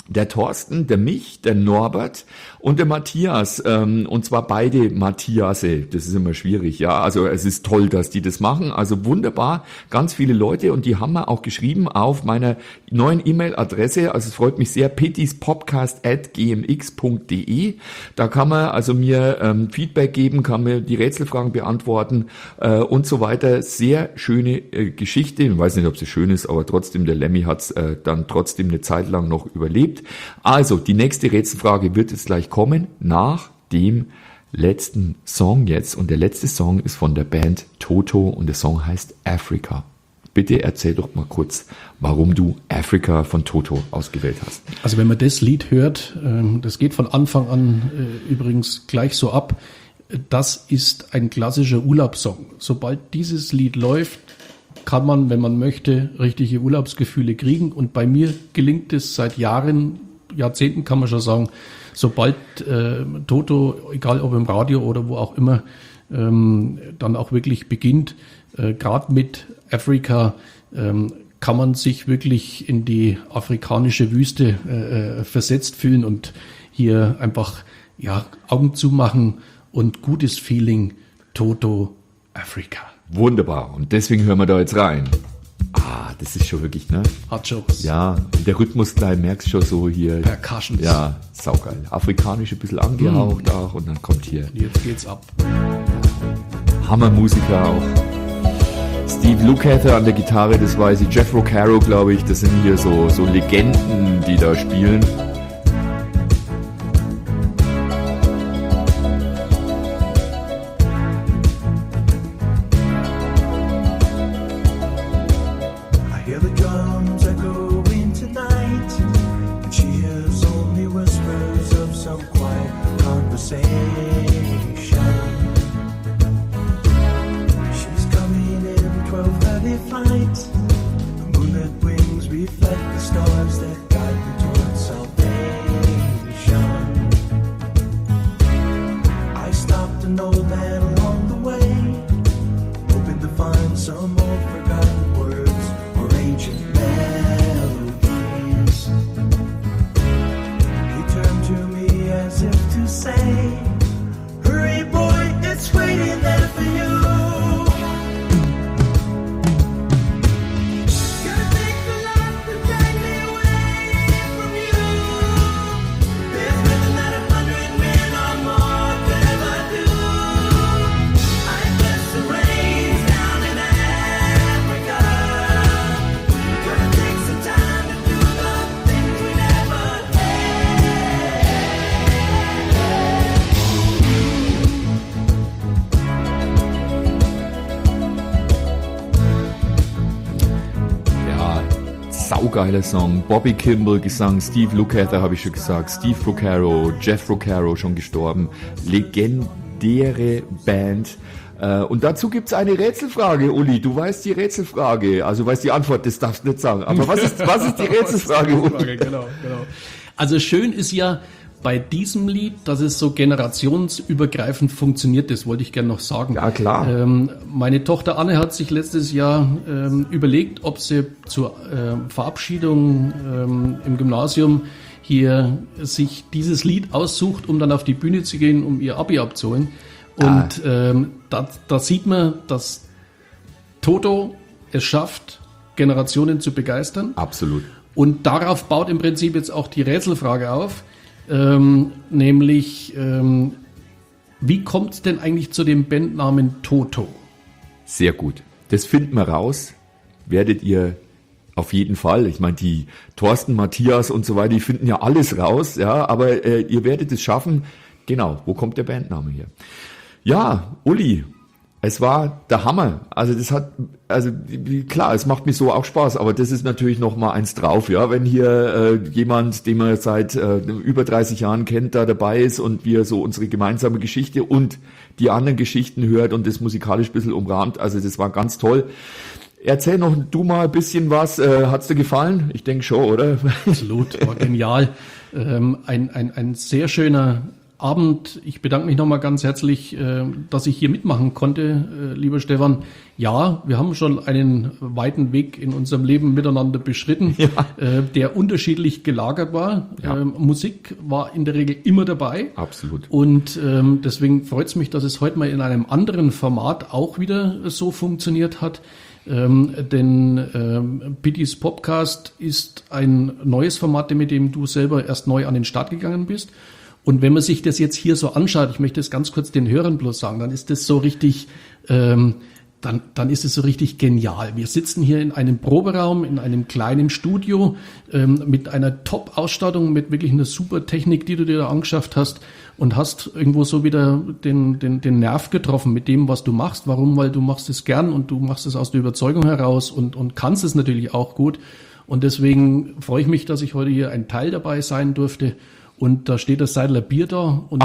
S2: der Thorsten, der mich, der Norbert und der Matthias, und zwar beide Matthiase, das ist immer schwierig, ja, also es ist toll, dass die das machen, also wunderbar, ganz viele Leute und die haben mir auch geschrieben auf meiner neuen E-Mail-Adresse, also es freut mich sehr, petispodcast@gmx.de, da kann man also mir Feedback geben, kann mir die Rätselfragen beantworten und so weiter, sehr schöne Geschichte, ich weiß nicht, ob sie schön ist, aber trotzdem, der Lemmy hat's dann trotzdem eine Zeit lang noch überlebt. Also, die nächste Rätselfrage wird jetzt gleich kommen, nach dem letzten Song jetzt. Und der letzte Song ist von der Band Toto und der Song heißt Africa. Bitte erzähl doch mal kurz, warum du Africa von Toto ausgewählt hast.
S3: Also wenn man das Lied hört, das geht von Anfang an übrigens gleich so ab, das ist ein klassischer Urlaubssong. Sobald dieses Lied läuft, kann man, wenn man möchte, richtige Urlaubsgefühle kriegen. Und bei mir gelingt es seit Jahren, Jahrzehnten kann man schon sagen, sobald Toto, egal ob im Radio oder wo auch immer, dann auch wirklich beginnt, gerade mit Africa, kann man sich wirklich in die afrikanische Wüste versetzt fühlen und hier einfach Augen zumachen und gutes Feeling, Toto, Africa.
S2: Wunderbar. Und deswegen hören wir da jetzt rein. Das ist schon wirklich, ne?
S3: Hard Jokes.
S2: Ja, der Rhythmus gleich merkst schon so hier.
S3: Percussions.
S2: Ja, saugeil. Afrikanisch ein bisschen angehaucht auch und dann kommt hier.
S3: Jetzt geht's ab.
S2: Hammermusiker auch. Steve Lukather an der Gitarre, das weiß ich. Jeff Porcaro, glaube ich, das sind hier so Legenden, die da spielen. Saugeiler Song. Bobby Kimball Gesang, Steve Lukather habe ich schon gesagt, Steve Porcaro, Jeff Porcaro schon gestorben. Legendäre Band. Und dazu gibt's eine Rätselfrage, Uli. Du weißt die Rätselfrage. Also du weißt die Antwort, das darfst du nicht sagen. Aber was ist die Rätselfrage, Uli?
S3: Genau. Also schön ist ja bei diesem Lied, dass es so generationsübergreifend funktioniert, das wollte ich gerne noch sagen.
S2: Ja, klar.
S3: Meine Tochter Anne hat sich letztes Jahr überlegt, ob sie zur Verabschiedung im Gymnasium hier sich dieses Lied aussucht, um dann auf die Bühne zu gehen, um ihr Abi abzuholen. Und da sieht man, dass Toto es schafft, Generationen zu begeistern.
S2: Absolut.
S3: Und darauf baut im Prinzip jetzt auch die Rätselfrage auf. Nämlich, wie kommt es denn eigentlich zu dem Bandnamen Toto?
S2: Sehr gut. Das finden wir raus. Werdet ihr auf jeden Fall. Ich meine, die Thorsten, Matthias und so weiter, die finden ja alles raus, ja, aber ihr werdet es schaffen. Genau, wo kommt der Bandname her? Ja, Uli, es war der Hammer. Also klar, es macht mir so auch Spaß, aber das ist natürlich noch mal eins drauf, ja, wenn hier jemand, den man seit über 30 Jahren kennt, da dabei ist und wir so unsere gemeinsame Geschichte und die anderen Geschichten hört und das musikalisch ein bisschen umrahmt. Also das war ganz toll. Erzähl noch du mal ein bisschen was. Hat's dir gefallen? Ich denke schon, oder?
S3: Absolut, war genial. Ein sehr schöner Abend. Ich bedanke mich nochmal ganz herzlich, dass ich hier mitmachen konnte, lieber Stefan. Ja, wir haben schon einen weiten Weg in unserem Leben miteinander beschritten, der unterschiedlich gelagert war.
S2: Ja.
S3: Musik war in der Regel immer dabei.
S2: Absolut.
S3: Und deswegen freut es mich, dass es heute mal in einem anderen Format auch wieder so funktioniert hat. Denn Pittys Podcast ist ein neues Format, mit dem du selber erst neu an den Start gegangen bist. Und wenn man sich das jetzt hier so anschaut, ich möchte das ganz kurz den Hörern bloß sagen, dann ist das so richtig, dann ist es so richtig genial. Wir sitzen hier in einem Proberaum, in einem kleinen Studio mit einer Top-Ausstattung, mit wirklich einer super Technik, die du dir da angeschafft hast und hast irgendwo so wieder den Nerv getroffen mit dem, was du machst. Warum? Weil du machst es gern und du machst es aus der Überzeugung heraus und kannst es natürlich auch gut. Und deswegen freue ich mich, dass ich heute hier ein Teil dabei sein durfte. Und da steht das Seidler Bier da und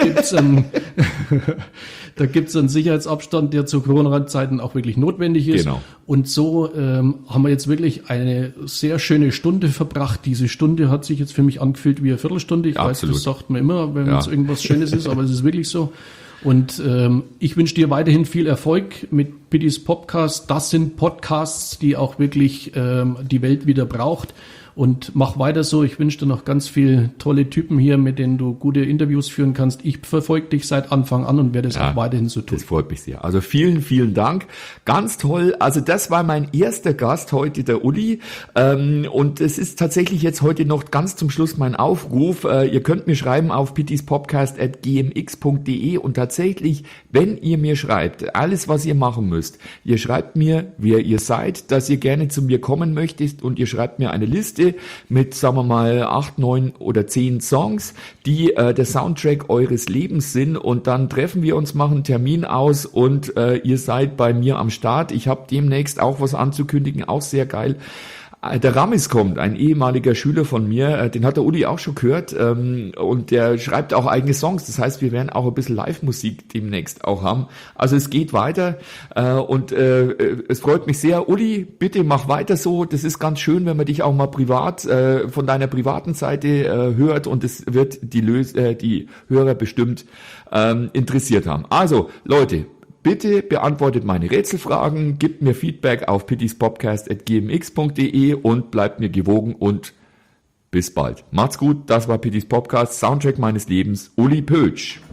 S3: da gibt's einen Sicherheitsabstand, der zu Corona-Zeiten auch wirklich notwendig ist.
S2: Genau.
S3: Und so haben wir jetzt wirklich eine sehr schöne Stunde verbracht. Diese Stunde hat sich jetzt für mich angefühlt wie eine Viertelstunde. Ich
S2: Absolut.
S3: weiß, das sagt man immer, wenn es irgendwas Schönes ist, aber es ist wirklich so. Und ich wünsche dir weiterhin viel Erfolg mit Pittys Podcast. Das sind Podcasts, die auch wirklich die Welt wieder braucht. Und mach weiter so. Ich wünsche dir noch ganz viele tolle Typen hier, mit denen du gute Interviews führen kannst. Ich verfolge dich seit Anfang an und werde es auch weiterhin so tun.
S2: Das freut mich sehr. Also vielen, vielen Dank. Ganz toll. Also das war mein erster Gast heute, der Uli. Und es ist tatsächlich jetzt heute noch ganz zum Schluss mein Aufruf. Ihr könnt mir schreiben auf pittyspodcast@gmx.de und tatsächlich, wenn ihr mir schreibt, alles, was ihr machen müsst, ihr schreibt mir, wer ihr seid, dass ihr gerne zu mir kommen möchtet und ihr schreibt mir eine Liste mit, sagen wir mal, 8, 9 oder 10 Songs, die der Soundtrack eures Lebens sind und dann treffen wir uns, machen einen Termin aus und ihr seid bei mir am Start. Ich habe demnächst auch was anzukündigen, auch sehr geil. Der Ramis kommt, ein ehemaliger Schüler von mir, den hat der Uli auch schon gehört und der schreibt auch eigene Songs. Das heißt, wir werden auch ein bisschen Live-Musik demnächst auch haben. Also es geht weiter und es freut mich sehr. Uli, bitte mach weiter so. Das ist ganz schön, wenn man dich auch mal privat von deiner privaten Seite hört und es wird die Hörer bestimmt interessiert haben. Also Leute, bitte beantwortet meine Rätselfragen, gebt mir Feedback auf pittyspodcast@gmx.de und bleibt mir gewogen und bis bald. Macht's gut, das war Pittys Podcast, Soundtrack meines Lebens, Uli Pötsch.